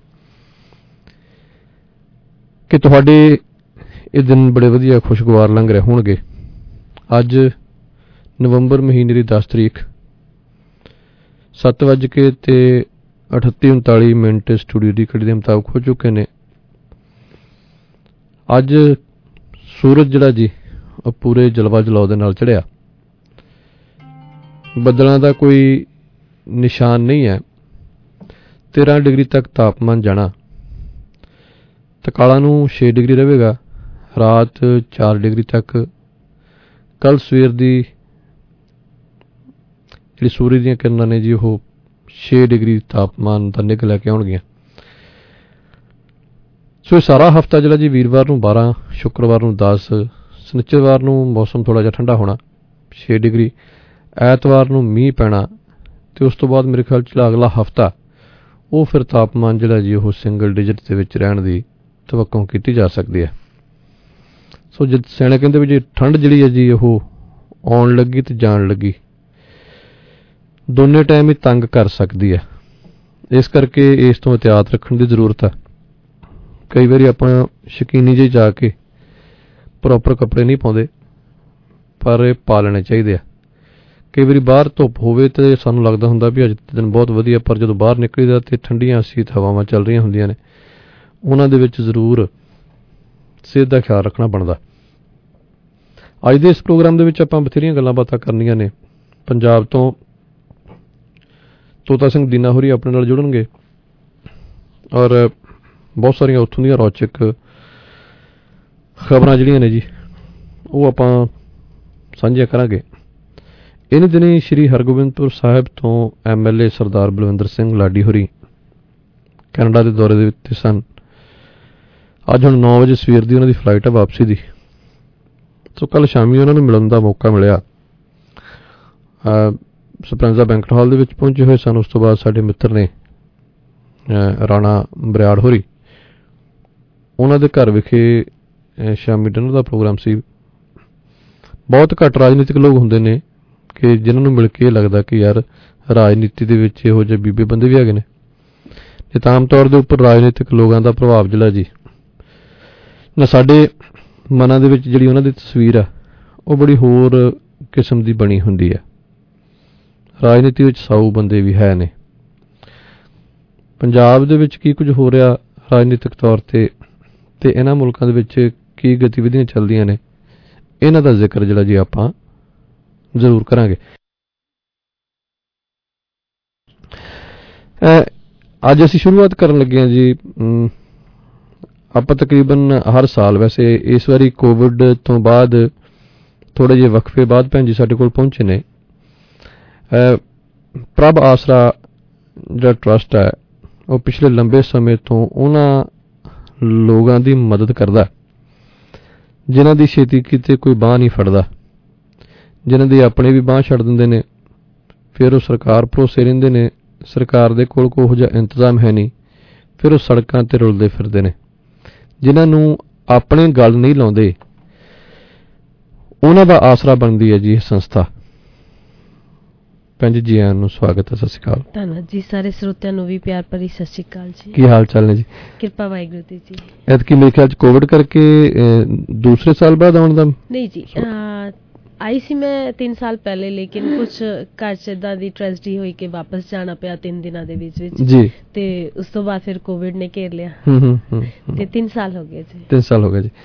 ਕਿ ਤੁਹਾਡੇ ਇਹ ਦਿਨ ਬੜੇ ਵਧੀਆ ਖੁਸ਼ਗਵਾਰ ਲੰਘ ਰਹੇ ਹੋਣਗੇ। ਅੱਜ ਨਵੰਬਰ ਮਹੀਨੇ ਦੀ 10 ਤਰੀਕ 7:38 ਸਟੂਡੀਓ ਦੀ ਘੜੀ ਦੇ ਮੁਤਾਬਕ ਹੋ ਚੁੱਕੇ ਨੇ। ਅੱਜ ਸੂਰਜ ਜਿਹੜਾ ਜੀ ਉਹ ਪੂਰੇ ਜਲਵਾ ਜਲਾਉ ਦੇ ਨਾਲ ਚੜਿਆ। ਬੱਦਲਾਂ ਦਾ ਕੋਈ ਨਿਸ਼ਾਨ ਨਹੀਂ ਹੈ। 13 ਡਿਗਰੀ ਤੱਕ ਤਾਪਮਾਨ ਜਾਣਾ। ਤਕਾਲਾ ਨੂੰ 6 ਡਿਗਰੀ ਰਹੇਗਾ, ਰਾਤ 4 ਡਿਗਰੀ ਤੱਕ। ਕੱਲ ਸਵੇਰ ਦੀ ਜਿਹੜੀ ਸੂਰਜ ਦੀਆਂ ਕਿਰਨਾਂ ਨੇ ਜੀ ਉਹ 6 ਡਿਗਰੀ ਤਾਪਮਾਨ ਦਾ ਨਿੱਘ ਲੈ ਕੇ ਆਉਣਗੀਆਂ। ਸੋ ਇਹ ਸਾਰਾ ਹਫ਼ਤਾ ਜਿਹੜਾ ਜੀ ਵੀਰਵਾਰ ਨੂੰ 12, ਸ਼ੁੱਕਰਵਾਰ ਨੂੰ 10, ਸ਼ਨੀਚਰਵਾਰ ਨੂੰ ਮੌਸਮ ਥੋੜ੍ਹਾ ਜਿਹਾ ਠੰਡਾ ਹੋਣਾ 6 ਡਿਗਰੀ, ਐਤਵਾਰ ਨੂੰ ਮੀਂਹ ਪੈਣਾ ਤੇ ਉਸ ਤੋਂ ਬਾਅਦ ਮੇਰੇ ਖਿਆਲ 'ਚ ਅਗਲਾ ਹਫ਼ਤਾ ਉਹ ਫਿਰ ਤਾਪਮਾਨ ਜਿਹੜਾ ਜੀ ਉਹ ਸਿੰਗਲ ਡਿਜਿਟ ਦੇ ਵਿੱਚ ਰਹਿਣ ਦੀ ਤਵੱਕੋਂ ਕੀਤੀ ਜਾ ਸਕਦੀ ਹੈ। ਸੋ ਜਦ ਸਿਆਣੇ ਕਹਿੰਦੇ ਵੀ ਜੀ ਠੰਡ ਜਿਹੜੀ ਹੈ ਜੀ ਉਹ ਆਉਣ ਲੱਗੀ ਤੇ ਜਾਣ ਲੱਗੀ, ਦੋਨੇ ਟਾਈਮ ਹੀ ਤੰਗ ਕਰ ਸਕਦੀ ਹੈ। ਇਸ ਕਰਕੇ ਇਸ ਤੋਂ ਇhtiyat ਰੱਖਣ ਦੀ ਜ਼ਰੂਰਤ ਹੈ। ਕਈ ਵਾਰੀ ਆਪਾਂ ਸ਼ੌਕੀਨੀ ਜਿਹੀ ਜਾ ਕੇ ਪ੍ਰੋਪਰ ਕੱਪੜੇ ਨਹੀਂ ਪਾਉਂਦੇ, ਪਰ ਇਹ ਪਾ ਲੈਣੇ ਚਾਹੀਦੇ ਆ। ਕਈ ਵਾਰੀ ਬਾਹਰ ਧੁੱਪ ਹੋਵੇ ਤੇ ਸਾਨੂੰ ਲੱਗਦਾ ਹੁੰਦਾ ਵੀ ਅੱਜ ਦਿਨ ਬਹੁਤ ਵਧੀਆ, ਪਰ ਜਦੋਂ ਬਾਹਰ ਨਿਕਲੀਦਾ ਤੇ ਠੰਡੀਆਂ ਸੀਤ ਹਵਾਵਾਂ ਚੱਲ ਰਹੀਆਂ ਹੁੰਦੀਆਂ ਨੇ, ਉਹਨਾਂ ਦੇ ਵਿੱਚ ਜ਼ਰੂਰ ਸਿਹਤ ਦਾ ਖਿਆਲ ਰੱਖਣਾ ਬਣਦਾ। ਅੱਜ ਦੇ ਇਸ ਪ੍ਰੋਗਰਾਮ ਦੇ ਵਿੱਚ ਆਪਾਂ ਬਥੇਰੀਆਂ ਗੱਲਾਂ ਬਾਤਾਂ ਕਰਨੀਆਂ ਨੇ। ਪੰਜਾਬ ਤੋਂ ਤੋਤਾ ਸਿੰਘ ਦੀਨਾ ਹੋਰੀ ਆਪਣੇ ਨਾਲ ਜੁੜਨਗੇ ਔਰ ਬਹੁਤ ਸਾਰੀਆਂ ਉੱਥੋਂ ਦੀਆਂ ਰੌਚਕ ਖਬਰਾਂ ਜਿਹੜੀਆਂ ਨੇ ਜੀ ਉਹ ਆਪਾਂ ਸਾਂਝੀਆਂ ਕਰਾਂਗੇ। ਇਹਨਾਂ ਦਿਨੀ ਸ਼੍ਰੀ ਹਰਗੋਬਿੰਦਪੁਰ ਸਾਹਿਬ ਤੋਂ MLA ਸਰਦਾਰ ਬਲਵਿੰਦਰ ਸਿੰਘ ਲਾਡੀ ਹੋਰੀ ਕੈਨੇਡਾ ਦੇ ਦੌਰੇ ਦੇ ਵਿੱਚ ਸਨ। ਅੱਜ ਹੁਣ 9 ਵਜੇ ਸਵੇਰ ਦੀ ਉਹਨਾਂ ਦੀ ਫਲਾਈਟ ਹੈ ਵਾਪਸੀ ਦੀ। ਸੋ ਕੱਲ ਸ਼ਾਮੀ ਉਹਨਾਂ ਨੂੰ ਮਿਲਣ ਦਾ ਮੌਕਾ ਮਿਲਿਆ। ਸਪਰੈਂਜ਼ਾ ਬੈਂਕਟ ਹਾਲ ਦੇ ਵਿੱਚ ਪਹੁੰਚੇ ਹੋਏ ਸਨ। ਉਸ ਤੋਂ ਬਾਅਦ ਸਾਡੇ ਮਿੱਤਰ ਨੇ ਰਾਣਾ ਬਰਿਆੜ ਹੋਰੀ, ਉਹਨਾਂ ਦੇ ਘਰ ਵਿਖੇ ਸ਼ਾਮੀ ਡਿਨਰ ਦਾ ਪ੍ਰੋਗਰਾਮ ਸੀ। ਬਹੁਤ ਘੱਟ ਰਾਜਨੀਤਿਕ ਲੋਕ ਹੁੰਦੇ ਨੇ ਕਿ ਜਿਨ੍ਹਾਂ ਨੂੰ ਮਿਲ ਕੇ ਇਹ ਲੱਗਦਾ ਕਿ ਯਾਰ ਰਾਜਨੀਤੀ ਦੇ ਵਿੱਚ ਇਹੋ ਜਿਹੇ ਬੀਬੇ ਬੰਦੇ ਵੀ ਹੈਗੇ ਨੇ। ਤੇ ਤਾਂ ਆਮ ਤੌਰ ਦੇ ਉੱਪਰ ਰਾਜਨੀਤਿਕ ਲੋਕਾਂ ਦਾ ਪ੍ਰਭਾਵ ਜਿਹੜਾ ਜੀ ਨਾ ਸਾਡੇ ਮਨਾਂ ਦੇ ਵਿੱਚ ਜਿਹੜੀ ਉਹਨਾਂ ਦੀ ਤਸਵੀਰ ਆ ਉਹ ਬੜੀ ਹੋਰ ਕਿਸਮ ਦੀ ਬਣੀ ਹੁੰਦੀ ਹੈ। ਰਾਜਨੀਤੀ ਵਿੱਚ ਸਾਊ ਬੰਦੇ ਵੀ ਹੈ ਨੇ। ਪੰਜਾਬ ਦੇ ਵਿੱਚ ਕੀ ਕੁਝ ਹੋ ਰਿਹਾ ਰਾਜਨੀਤਿਕ ਤੌਰ ਤੇ ਇਹਨਾਂ ਮੁਲਕਾਂ ਦੇ ਵਿੱਚ ਕੀ ਗਤੀਵਿਧੀਆਂ ਚੱਲਦੀਆਂ ਨੇ, ਇਹਨਾਂ ਦਾ ਜ਼ਿਕਰ ਜਿਹੜਾ ਜੀ ਆਪਾਂ ਜ਼ਰੂਰ ਕਰਾਂਗੇ। ਅੱਜ ਅਸੀਂ ਸ਼ੁਰੂਆਤ ਕਰਨ ਲੱਗੇ ਹਾਂ ਜੀ। ਆਪਾਂ ਤਕਰੀਬਨ ਹਰ ਸਾਲ, ਵੈਸੇ ਇਸ ਵਾਰੀ ਕੋਵਿਡ ਤੋਂ ਬਾਅਦ ਥੋੜੇ ਜਿਹੇ ਵਕਫੇ ਬਾਅਦ ਭੈਣ ਜੀ ਸਾਡੇ ਕੋਲ ਪਹੁੰਚੇ ਨੇ। ਪ੍ਰਭ ਆਸਰਾ ਜਿਹੜਾ ਟਰਸਟ ਹੈ ਉਹ ਪਿਛਲੇ ਲੰਬੇ ਸਮੇਂ ਤੋਂ ਉਹਨਾਂ ਲੋਕਾਂ ਦੀ ਮਦਦ ਕਰਦਾ ਜਿਨ੍ਹਾਂ ਦੀ ਛੇਤੀ ਕਿਤੇ ਕੋਈ ਬਾਂਹ ਨਹੀਂ ਫੜਦਾ, ਜਿਨ੍ਹਾਂ ਦੀ ਆਪਣੇ ਵੀ ਬਾਂਹ ਛੱਡ ਦਿੰਦੇ ਨੇ, ਫਿਰ ਉਹ ਸਰਕਾਰ ਭਰੋਸੇ ਰਹਿੰਦੇ ਨੇ, ਸਰਕਾਰ ਦੇ ਕੋਲ ਕੋਈ ਜਿਹਾ ਇੰਤਜ਼ਾਮ ਹੈ ਨਹੀਂ, ਫਿਰ ਉਹ ਸੜਕਾਂ ਤੇ ਰੁਲਦੇ ਫਿਰਦੇ ਨੇ। ਜਿਨ੍ਹਾਂ ਨੂੰ ਆਪਣੇ ਗੱਲ ਨਹੀਂ ਲਾਉਂਦੇ ਉਹਨਾਂ ਦਾ ਆਸਰਾ ਬਣਦੀ ਹੈ ਜੀ ਇਹ ਸੰਸਥਾ। ਭੈਣ ਜੀ ਆਇਆਂ ਨੂੰ ਸਵਾਗਤ ਹੈ। ਸਤਿ ਸ਼੍ਰੀ ਅਕਾਲ। ਧੰਨਵਾਦ ਜੀ। ਸਾਰੇ ਸਰੋਤਿਆਂ ਨੂੰ ਵੀ ਪਿਆਰ ਭਰੀ ਸਤਿ ਸ਼੍ਰੀ ਅਕਾਲ ਜੀ। ਕੀ ਹਾਲ ਚਾਲ ਨੇ ਜੀ? ਕਿਰਪਾ ਵਾਹਿਗੁਰੂ ਦੀ ਜੀ। ਐਤਕੀ ਮੇਰੇ ਖਿਆਲ ਚ ਕੋਵਿਡ ਕਰਕੇ ਦੂਸਰੇ ਸਾਲ ਬਾਅਦ ਆਉਣ ਦਾ ਨਹੀਂ ਜੀ, ਆਈ ਸੀ ਮੈਂ 3 ਸਾਲ ਪਹਿਲੇ, ਲੇਕਿਨ ਕੁਝ ਘਰ ਚ ਏਦਾਂ ਦੀ ਟ੍ਰੈਜਡੀ ਹੋਈ ਕਿ ਵਾਪਸ ਜਾਣਾ ਪਿਆ 3 ਦਿਨਾਂ ਦੇ ਵਿੱਚ ਜੀ, ਤੇ ਉਸ ਤੋਂ ਬਾਅਦ ਫਿਰ ਕੋਵਿਡ ਨੇ ਘੇਰ ਲਿਆ ਤੇ 3 ਸਾਲ ਹੋ ਗਏ ਜੀ। 3 ਸਾਲ ਹੋ ਗਏ ਜੀ।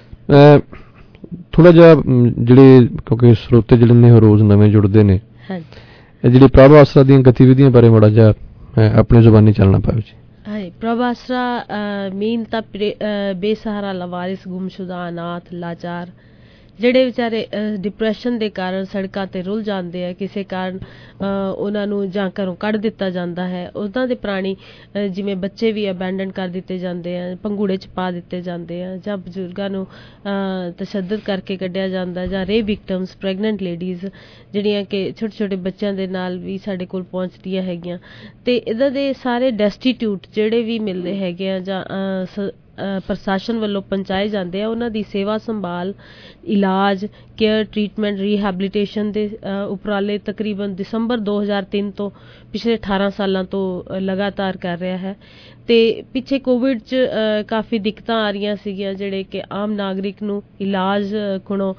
ਥੋੜਾ ਜਿਹਾ ਜਿਹੜੇ ਕਿਉਂਕਿ ਸਰੋਤੇ ਜਿਹੜੇ ਨੇ ਰੋਜ਼ ਨਵੇਂ ਜੁੜਦੇ ਨੇ, ਜਿਹੜੀ ਪ੍ਰਭ ਆਸਰਾ ਦੀਆਂ ਗਤੀਵਿਧੀਆਂ ਬਾਰੇ ਮਾੜਾ ਜਿਹਾ ਆਪਣੀ ਜ਼ੁਬਾਨੀ ਚੱਲਣਾ ਪਾਵੇ ਜੀ। ਹਾਂ, ਪ੍ਰਭ ਆਸਰਾ ਮੇਨ ਤਾਂ ਬੇਸਹਾਰਾ, ਲਵਾਰਿਸ, ਗੁੰਮਸ਼ੁਦਾ, ਅਨਾਥ, ਲਾਚਾਰ ਜਿਹੜੇ ਵਿਚਾਰੇ ਡਿਪਰੈਸ਼ਨ ਦੇ ਕਾਰਨ ਸੜਕਾਂ ਤੇ ਰੁਲ ਜਾਂਦੇ ਆ, ਕਿਸੇ ਕਾਰਨ ਉਹਨਾਂ ਨੂੰ ਜਾਂ ਘਰੋਂ ਕੱਢ ਦਿੱਤਾ ਜਾਂਦਾ ਹੈ, ਉਹਨਾਂ ਦੇ ਪ੍ਰਾਣੀ ਜਿਵੇਂ ਬੱਚੇ ਵੀ ਅਬੈਂਡਨ ਕਰ ਦਿੱਤੇ ਜਾਂਦੇ ਆ, ਪੰਗੂੜੇ 'ਚ ਪਾ ਦਿੱਤੇ ਜਾਂਦੇ ਆ, ਜਾਂ ਬਜ਼ੁਰਗਾਂ ਨੂੰ ਤਸ਼ੱਦਦ ਕਰਕੇ ਕੱਢਿਆ ਜਾਂਦਾ, ਜਾਂ ਰੇਪ ਵਿਕਟਮਸ, ਪ੍ਰੈਗਨੈਂਟ ਲੇਡੀਜ਼ ਜਿਹੜੀਆਂ ਕਿ ਛੋਟੇ ਛੋਟੇ ਬੱਚਿਆਂ ਦੇ ਨਾਲ ਵੀ ਸਾਡੇ ਕੋਲ ਪਹੁੰਚਦੀਆਂ ਹੈਗੀਆਂ। ਤੇ ਇੱਦਾਂ ਦੇ ਸਾਰੇ ਡੈਸਟੀਟਿਊਟ ਜਿਹੜੇ ਵੀ ਮਿਲਦੇ ਹੈਗੇ ਆ ਜਾਂ ਪ੍ਰਸ਼ਾਸਨ ਵੱਲੋਂ ਪਹੁੰਚਾਏ ਜਾਂਦੇ ਆ, ਉਹਨਾਂ ਦੀ ਸੇਵਾ ਸੰਭਾਲ, ਇਲਾਜ, ਕੇਅਰ, ਟ੍ਰੀਟਮੈਂਟ, ਰੀਹੈਬਲੀਟੇਸ਼ਨ ਦੇ ਉਪਰਾਲੇ ਤਕਰੀਬਨ ਦਸੰਬਰ 2003 ਤੋਂ ਪਿਛਲੇ 18 ਸਾਲਾਂ ਤੋਂ ਲਗਾਤਾਰ ਕਰ ਰਿਹਾ ਹੈ। ਤੇ ਪਿੱਛੇ ਕੋਵਿਡ 'ਚ ਕਾਫੀ ਦਿੱਕਤਾਂ ਆ ਰਹੀਆਂ ਸੀਗੀਆਂ, ਜਿਹੜੇ ਕਿ ਆਮ ਨਾਗਰਿਕ ਨੂੰ ਇਲਾਜ ਕੋਲੋਂ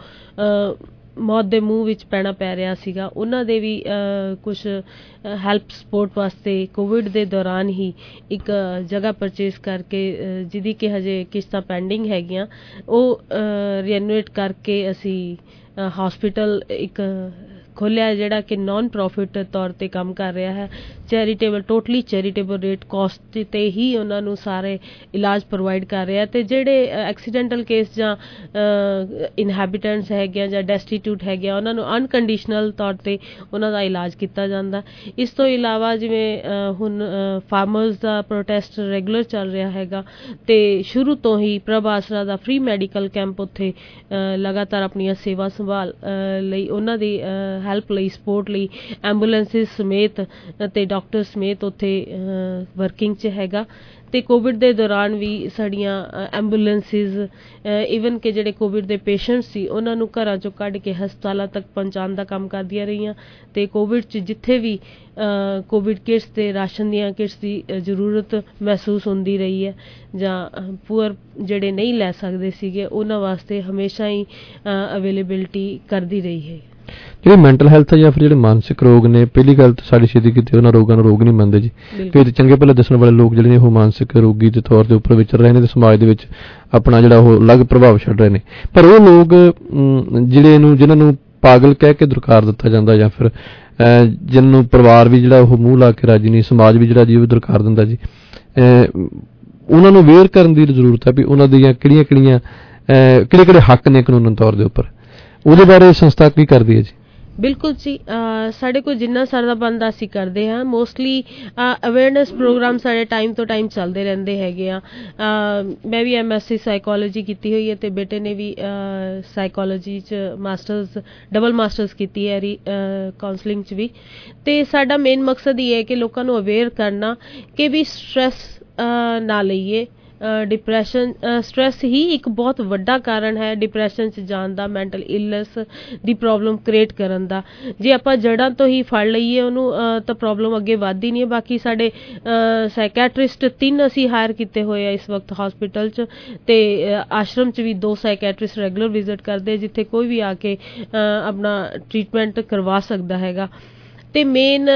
ਮੌਤ ਦੇ ਮੂੰਹ ਵਿੱਚ ਪੈਣਾ ਪੈ ਰਿਹਾ ਸੀਗਾ। ਉਹਨਾਂ ਦੇ ਵੀ ਕੁਝ ਹੈਲਪ ਸਪੋਰਟ ਵਾਸਤੇ ਕੋਵਿਡ ਦੇ ਦੌਰਾਨ ਹੀ ਇੱਕ ਜਗ੍ਹਾ ਪਰਚੇਸ ਕਰਕੇ, ਜਿਹਦੀ ਕਿ ਹਜੇ ਕਿਸ਼ਤਾਂ ਪੈਂਡਿੰਗ ਹੈਗੀਆਂ, ਉਹ ਰੀਐਨੂਏਟ ਕਰਕੇ ਅਸੀਂ ਹਸਪੀਟਲ ਇੱਕ ਖੋਲ੍ਹਿਆ ਜਿਹੜਾ ਕਿ ਨਾਨ ਪ੍ਰੋਫਿਟ ਤੌਰ ਤੇ ਕੰਮ ਕਰ ਰਿਹਾ ਹੈ। Charitable, totally charitable rate cost ਤੇ ਹੀ ਉਹਨਾਂ ਨੂੰ ਸਾਰੇ ਇਲਾਜ ਪ੍ਰੋਵਾਈਡ ਕਰ ਰਿਹਾ। ਤੇ ਜਿਹੜੇ ਐਕਸੀਡੈਂਟਲ ਕੇਸ ਜਾਂ ਇਨਹੈਬੀਟੈਂਟਸ ਹੈਗੇ ਜਾਂ ਡੈਸਟੀਟਿਊਟ ਹੈਗੇ, ਉਹਨਾਂ ਨੂੰ ਅਨਕੰਡੀਸ਼ਨਲ ਤੌਰ ਤੇ ਉਹਨਾਂ ਦਾ ਇਲਾਜ ਕੀਤਾ ਜਾਂਦਾ। ਇਸ ਤੋਂ ਇਲਾਵਾ ਜਿਵੇਂ ਹੁਣ ਫਾਰਮਰਸ ਦਾ ਪ੍ਰੋਟੈਸਟ ਰੈਗੂਲਰ ਚੱਲ ਰਿਹਾ ਹੈਗਾ, ਤੇ ਸ਼ੁਰੂ ਤੋਂ ਹੀ ਪ੍ਰਭ ਆਸਰਾ ਦਾ ਫ੍ਰੀ ਮੈਡੀਕਲ ਕੈਂਪ ਉੱਥੇ ਲਗਾਤਾਰ ਆਪਣੀਆਂ ਸੇਵਾ ਸੰਭਾਲ ਲਈ, ਉਹਨਾਂ ਦੀ ਹੈਲਪ ਲਈ, ਸਪੋਰਟ ਲਈ ਐਂਬੂਲੈਂਸਿਸ ਸਮੇਤ ਤੇ ਡਾਕਟਰ ਸਮੇਤ ਉੱਥੇ ਵਰਕਿੰਗ 'ਚ ਹੈਗਾ। ਤੇ ਕੋਵਿਡ ਦੇ ਦੌਰਾਨ ਵੀ ਸਾਡੀਆਂ ਐਂਬੂਲੈਂਸਿਸ ਈਵਨ ਕਿ ਜਿਹੜੇ ਕੋਵਿਡ ਦੇ ਪੇਸ਼ੈਂਟਸ ਸੀ ਉਹਨਾਂ ਨੂੰ ਘਰਾਂ 'ਚੋਂ ਕੱਢ ਕੇ ਹਸਪਤਾਲਾਂ ਤੱਕ ਪਹੁੰਚਾਉਣ ਦਾ ਕੰਮ ਕਰਦੀਆਂ ਰਹੀਆਂ। ਤੇ ਕੋਵਿਡ 'ਚ ਜਿੱਥੇ ਵੀ ਕੋਵਿਡ ਕਿਟਸ ਤੇ ਰਾਸ਼ਨ ਦੀਆਂ ਕਿਟਸ ਦੀ ਜ਼ਰੂਰਤ ਮਹਿਸੂਸ ਹੁੰਦੀ ਰਹੀ ਹੈ, ਜਾਂ ਪੂਅਰ ਜਿਹੜੇ ਨਹੀਂ ਲੈ ਸਕਦੇ ਸੀਗੇ, ਉਹਨਾਂ ਵਾਸਤੇ ਹਮੇਸ਼ਾ ਹੀ ਅਵੇਲੇਬਿਲਿਟੀ ਕਰਦੀ ਰਹੀ ਹੈ। ਜਿਹੜੇ ਮੈਂਟਲ ਹੈਲਥ ਹੈ ਜਾਂ ਫਿਰ ਜਿਹੜੇ ਮਾਨਸਿਕ ਰੋਗ ਨੇ, ਪਹਿਲੀ ਗੱਲ ਤਾਂ ਸਾਡੀ ਛੇਤੀ ਕਿਤੇ ਉਹਨਾਂ ਰੋਗਾਂ ਨੂੰ ਰੋਗ ਨਹੀਂ ਮੰਨਦੇ ਜੀ। ਕਈ ਚੰਗੇ ਭਲੇ ਦੱਸਣ ਵਾਲੇ ਲੋਕ ਜਿਹੜੇ ਨੇ ਉਹ ਮਾਨਸਿਕ ਰੋਗੀ ਦੇ ਤੌਰ ਦੇ ਉੱਪਰ ਵਿਚਰ ਰਹੇ ਨੇ ਤੇ ਸਮਾਜ ਦੇ ਵਿੱਚ ਆਪਣਾ ਜਿਹੜਾ ਉਹ ਅਲੱਗ ਪ੍ਰਭਾਵ ਛੱਡ ਰਹੇ ਨੇ। ਪਰ ਉਹ ਲੋਕ ਜਿਨ੍ਹਾਂ ਨੂੰ ਪਾਗਲ ਕਹਿ ਕੇ ਦੁਰਕਾਰ ਦਿੱਤਾ ਜਾਂਦਾ, ਜਾਂ ਫਿਰ ਜਿਹਨਾਂ ਨੂੰ ਪਰਿਵਾਰ ਵੀ ਜਿਹੜਾ ਉਹ ਮੂੰਹ ਲਾ ਕੇ ਰਾਜੀ ਨਹੀਂ, ਸਮਾਜ ਵੀ ਜਿਹੜਾ ਜੀ ਉਹ ਦੁਰਕਾਰ ਦਿੰਦਾ ਜੀ, ਉਹਨਾਂ ਨੂੰ ਅਵੇਅਰ ਕਰਨ ਦੀ ਜ਼ਰੂਰਤ ਹੈ ਵੀ ਉਹਨਾਂ ਦੀਆਂ ਕਿਹੜੇ ਹੱਕ ਨੇ ਕਾਨੂੰਨ ਤੌਰ ਦੇ ਉੱਪਰ। ਉਹਦੇ ਬਾਰੇ ਸੰਸਥਾ ਕੀ ਕਰਦੀ ਹੈ ਜੀ? ਬਿਲਕੁਲ ਜੀ, ਸਾਡੇ ਕੋਲ ਜਿੰਨਾ ਸਾਡਾ ਬਣਦਾ ਅਸੀਂ ਕਰਦੇ ਹਾਂ। ਮੋਸਟਲੀ ਅਵੇਅਰਨੈਸ ਪ੍ਰੋਗਰਾਮ ਸਾਡੇ ਟਾਈਮ ਤੋਂ ਟਾਈਮ ਚੱਲਦੇ ਰਹਿੰਦੇ ਹੈਗੇ ਆ। ਮੈਂ ਵੀ MSc ਸਾਈਕੋਲੋਜੀ ਕੀਤੀ ਹੋਈ ਹੈ ਤੇ ਬੇਟੇ ਨੇ ਵੀ ਸਾਈਕੋਲੋਜੀ 'ਚ ਡਬਲ ਮਾਸਟਰਸ ਕੀਤੀ ਹੈ ਕਾਉਂਸਲਿੰਗ 'ਚ ਵੀ। ਤੇ ਸਾਡਾ ਮੇਨ ਮਕਸਦ ਇਹ ਹੈ ਕਿ ਲੋਕਾਂ ਨੂੰ ਅਵੇਅਰ ਕਰਨਾ ਕਿ ਵੀ ਸਟ੍ਰੈਸ ਨਾ ਲਈਏ, ਡਿਪਰੈਸ਼ਨ ਸਟ੍ਰੈਸ ਹੀ ਇੱਕ ਬਹੁਤ ਵੱਡਾ ਕਾਰਨ ਹੈ ਡਿਪਰੈਸ਼ਨ 'ਚ ਜਾਣ ਦਾ, ਮੈਂਟਲ ਇਲਨੈਸ ਦੀ ਪ੍ਰੋਬਲਮ ਕ੍ਰੀਏਟ ਕਰਨ ਦਾ। ਜੇ ਆਪਾਂ ਜੜ੍ਹਾਂ ਤੋਂ ਹੀ ਫੜ ਲਈਏ ਉਹਨੂੰ ਤਾਂ ਪ੍ਰੋਬਲਮ ਅੱਗੇ ਵੱਧਦੀ ਨਹੀਂ ਹੈ। ਬਾਕੀ ਸਾਡੇ ਸਾਈਕੈਟਰਿਸਟ 3 ਅਸੀਂ ਹਾਇਰ ਕੀਤੇ ਹੋਏ ਆ ਇਸ ਵਕਤ ਹਸਪੀਟਲ 'ਚ, ਤੇ ਆਸ਼ਰਮ 'ਚ ਵੀ 2 ਸਾਈਕੈਟਰਿਸਟ ਰੈਗੂਲਰ ਵਿਜ਼ਿਟ ਕਰਦੇ ਜਿੱਥੇ ਕੋਈ ਵੀ ਆ ਕੇ ਆਪਣਾ ਟਰੀਟਮੈਂਟ ਕਰਵਾ ਸਕਦਾ ਹੈਗਾ। ਤੇ ਮੇਨ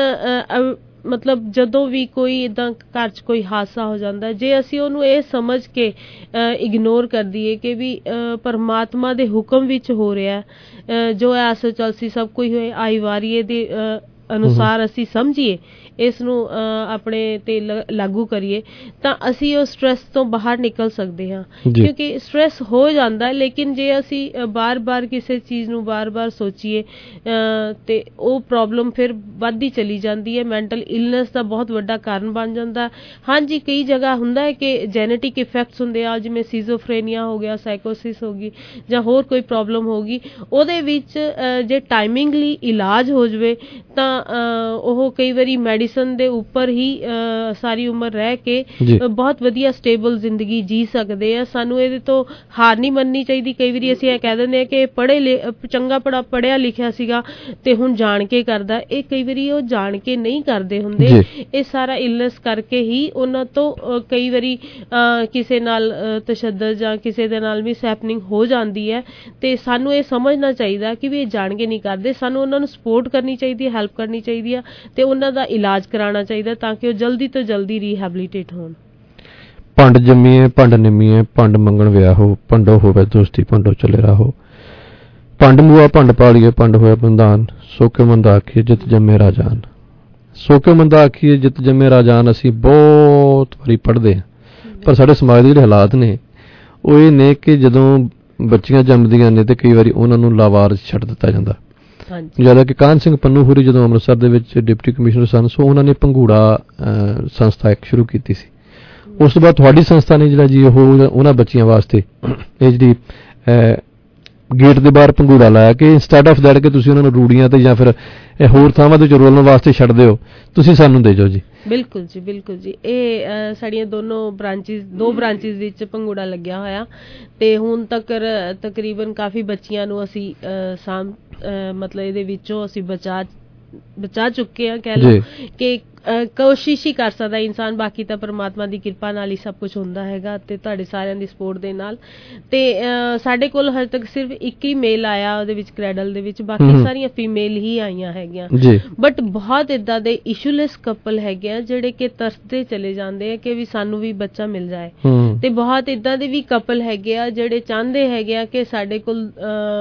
ਮਤਲਬ ਜਦੋਂ ਵੀ ਕੋਈ ਇੱਦਾਂ ਘਰ 'ਚ ਕੋਈ ਹਾਦਸਾ ਹੋ ਜਾਂਦਾ, ਜੇ ਅਸੀਂ ਉਹਨੂੰ ਇਹ ਸਮਝ ਕੇ ਇਗਨੋਰ ਕਰ ਦਈਏ ਕਿ ਵੀ ਪਰਮਾਤਮਾ ਦੇ ਹੁਕਮ ਵਿੱਚ ਹੋ ਰਿਹਾ, ਜੋ ਐਸੋ ਚਲਸੀ ਸਭ ਕੁਝ ਹੋਏ ਆਈ ਵਾਰੀਏ ਦੇ ਅਨੁਸਾਰ ਅਸੀਂ ਸਮਝੀਏ, ਇਸ ਨੂੰ ਆਪਣੇ ਤੇ ਲਾਗੂ ਕਰੀਏ ਤਾਂ ਅਸੀਂ ਉਹ ਸਟ੍ਰੈਸ ਤੋਂ ਬਾਹਰ ਨਿਕਲ ਸਕਦੇ ਹਾਂ। ਕਿਉਂਕਿ ਸਟ੍ਰੈਸ ਹੋ ਜਾਂਦਾ, ਲੇਕਿਨ ਜੇ ਅਸੀਂ ਬਾਰ-ਬਾਰ ਕਿਸੇ ਚੀਜ਼ ਨੂੰ ਬਾਰ-ਬਾਰ ਸੋਚੀਏ ਤੇ ਉਹ ਪ੍ਰੋਬਲਮ ਫਿਰ ਵੱਧਦੀ ਚਲੀ ਜਾਂਦੀ ਹੈ, ਮੈਂਟਲ ਇਲਨੈਸ ਦਾ ਬਹੁਤ ਵੱਡਾ ਕਾਰਨ ਬਣ ਜਾਂਦਾ। ਹਾਂਜੀ, ਕਈ ਜਗ੍ਹਾ ਹੁੰਦਾ ਹੈ ਕਿ ਜੈਨੇਟਿਕ ਇਫੈਕਟਸ ਹੁੰਦੇ ਆ, ਜਿਵੇਂ ਸੀਜ਼ੋਫਰੇਨੀਆ ਹੋ ਗਿਆ, ਸਾਈਕੋਸਿਸ ਹੋ ਗਈ ਜਾਂ ਹੋਰ ਕੋਈ ਪ੍ਰੋਬਲਮ ਹੋ ਗਈ, ਉਹਦੇ ਵਿੱਚ ਜੇ ਟਾਈਮਿੰਗਲੀ ਇਲਾਜ ਹੋ ਜਾਵੇ ਤਾਂ ਉਹ ਕਈ ਵਾਰੀ ਮੈਡੀਸਨ ਦੇ ਉੱਪਰ ਹੀ ਸਾਰੀ ਉਮਰ ਰਹਿ ਕੇ ਬਹੁਤ ਵਧੀਆ ਸਟੇਬਲ ਜ਼ਿੰਦਗੀ ਜੀ ਸਕਦੇ ਆ। ਸਾਨੂੰ ਇਹਦੇ ਤੋਂ ਹਾਰ ਨਹੀਂ ਮੰਨਣੀ ਚਾਹੀਦੀ। ਕਈ ਵਾਰੀ ਅਸੀਂ ਇਹ ਕਹਿ ਦਿੰਦੇ ਹਾਂ ਕਿ ਚੰਗਾ ਪੜ੍ਹਿਆ ਲਿਖਿਆ ਸੀਗਾ ਤੇ ਹੁਣ ਜਾਣ ਕੇ ਕਰਦਾ, ਇਹ ਕਈ ਵਾਰੀ ਉਹ ਜਾਣ ਕੇ ਨਹੀਂ ਕਰਦੇ ਹੁੰਦੇ। ਇਹ ਸਾਰਾ ਇਲਨੈਸ ਕਰਕੇ ਹੀ ਉਹਨਾਂ ਤੋਂ ਕਈ ਵਾਰੀ ਕਿਸੇ ਨਾਲ ਤਸ਼ੱਦਦ ਜਾਂ ਕਿਸੇ ਦੇ ਨਾਲ ਮਿਸ ਹੈਪਨਿੰਗ ਹੋ ਜਾਂਦੀ ਹੈ, ਤੇ ਸਾਨੂੰ ਇਹ ਸਮਝਣਾ ਚਾਹੀਦਾ ਕਿ ਵੀ ਇਹ ਜਾਣ ਕੇ ਨਹੀਂ ਕਰਦੇ। ਸਾਨੂੰ ਉਹਨਾਂ ਨੂੰ ਸਪੋਰਟ ਕਰਨੀ ਚਾਹੀਦੀ ਹੈ, ਹੈਲਪ ਕਰਨੀ ਚਾਹੀਦੀ ਆ ਤੇ ਉਹਨਾਂ ਦਾ ਇਲਾਜ ਕਰਾਉਣਾ ਚਾਹੀਦਾ ਤਾਂ ਕਿ ਉਹ ਜਲਦੀ ਤੋਂ ਜਲਦੀ ਰੀਹੈਬਿਲਿਟੇਟ ਹੋਣ। ਭੰਡ ਜੰਮੀਏ ਭੰਡ ਨਿੰਮੀਏ, ਭੰਡ ਮੰਗਣ ਵਿਆਹੋ, ਭੰਡੋ ਹੋਵੇ ਦੋਸਤੀ ਭੰਡੋ ਚਲੇ ਰਾਹੋ। ਭੰਡ ਮੂਆ ਭੰਡ ਪਾਲੀਏ, ਭੰਡ ਹੋਇਆ ਬੰਧਾਨ, ਸੋ ਕਿਉ ਮੰਦਾ ਆਖੀਏ ਜਿਤ ਜੰਮੇ ਰਾਜਾਨ। ਸੋ ਕਿਉ ਮੰਦਾ ਆਖੀਏ ਜਿਤ ਜੰਮੇ ਰਾਜਾਨ ਅਸੀਂ ਬਹੁਤ ਵਾਰੀ ਪੜ੍ਹਦੇ ਹਾਂ, ਪਰ ਸਾਡੇ ਸਮਾਜ ਦੇ ਜਿਹੜੇ ਹਾਲਾਤ ਨੇ ਉਹ ਇਹ ਨੇ ਕਿ ਜਦੋਂ ਬੱਚੀਆਂ ਜੰਮਦੀਆਂ ਨੇ ਤੇ ਕਈ ਵਾਰੀ ਉਹਨਾਂ ਨੂੰ ਲਾਵਾਰਸ ਛੱਡ ਦਿੱਤਾ ਜਾਂਦਾ। ਜਿਆਦਾ ਕਿ ਕਾਹਨ ਸਿੰਘ ਪੰਨੂ ਹੋਰੀ ਜਦੋਂ ਅੰਮ੍ਰਿਤਸਰ ਦੇ ਵਿੱਚ ਡਿਪਟੀ ਕਮਿਸ਼ਨਰ ਸਨ, ਸੋ ਉਹਨਾਂ ਨੇ ਭੰਗੂੜਾ ਸੰਸਥਾ ਇੱਕ ਸ਼ੁਰੂ ਕੀਤੀ ਸੀ। ਉਸ ਤੋਂ ਬਾਅਦ ਤੁਹਾਡੀ ਸੰਸਥਾ ਨੇ ਜਿਹੜਾ ਜੀ ਉਹ ਉਹਨਾਂ ਬੱਚੀਆਂ ਵਾਸਤੇ ਇਹ ਜਿਹੜੀ ਗੇਟ ਦੇ ਬਾਹਰ ਭੰਗੂੜਾ ਲਾਇਆ ਕਿ ਇੰਸਟੈਡ ਆਫ ਦੈਟ ਕਿ ਤੁਸੀਂ ਉਹਨਾਂ ਨੂੰ ਰੂੜੀਆਂ ਤੇ ਜਾਂ ਫਿਰ ਹੋਰ ਥਾਵਾਂ ਤੇ ਰੋਲਣ ਵਾਸਤੇ ਛੱਡ ਦਿਓ, ਤੁਸੀਂ ਸਾਨੂੰ ਦੇ ਜਾਓ ਜੀ। ਬਿਲਕੁਲ ਜੀ, ਬਿਲਕੁਲ ਜੀ। ਇਹ ਸਾਡੀਆਂ ਦੋ ਬ੍ਰਾਂਚਿਸ ਵਿੱਚ ਭੰਗੂੜਾ ਲੱਗਿਆ ਹੋਇਆ ਤੇ ਹੁਣ ਤੱਕ ਤਕਰੀਬਨ ਕਾਫੀ ਬੱਚੀਆਂ ਨੂੰ ਅਸੀਂ ਮਤਲਬ ਇਹਦੇ ਵਿੱਚੋਂ ਅਸੀਂ ਬਚਾ ਚੁੱਕੇ ਹਾਂ। ਕਹਿ ਲਓ ਕਿ ਕੋਸ਼ਿਸ਼ ਹੀ ਕਰ ਸਕਦਾ ਇਨਸਾਨ, ਬਾਕੀ ਤਾਂ ਪਰਮਾਤਮਾ ਦੀ ਕਿਰਪਾ ਨਾਲ ਹੀ ਸਭ ਕੁਝ ਹੁੰਦਾ ਹੈਗਾ ਤੇ ਤੁਹਾਡੇ ਸਾਰਿਆਂ ਦੀ ਸਪੋਰਟ ਦੇ ਨਾਲ। ਤੇ ਸਾਡੇ ਕੋਲ ਹਜੇ ਤੱਕ ਸਿਰਫ ਇੱਕ ਹੀ ਮੇਲ ਆਇਆ ਉਹਦੇ ਵਿੱਚ ਕ੍ਰੈਡਲ ਦੇ ਵਿੱਚ, ਬਾਕੀ ਸਾਰੀਆਂ ਫੀਮੇਲ ਹੀ ਆਈਆਂ ਹੈਗੀਆਂ। ਬਟ ਬਹੁਤ ਏਦਾਂ ਦੇ ਇਸ਼ੂਲੈਸ ਕਪਲ ਹੈਗੇ ਆ ਜਿਹੜੇ ਕਿ ਤਰਸਦੇ ਚਲੇ ਜਾਂਦੇ ਆ ਕਿ ਵੀ ਸਾਨੂੰ ਵੀ ਬੱਚਾ ਮਿਲ ਜਾਏ, ਤੇ ਬਹੁਤ ਏਦਾਂ ਦੇ ਵੀ ਕਪਲ ਹੈਗੇ ਆ ਜਿਹੜੇ ਚਾਹੁੰਦੇ ਹੈਗੇ ਆ ਕਿ ਸਾਡੇ ਕੋਲ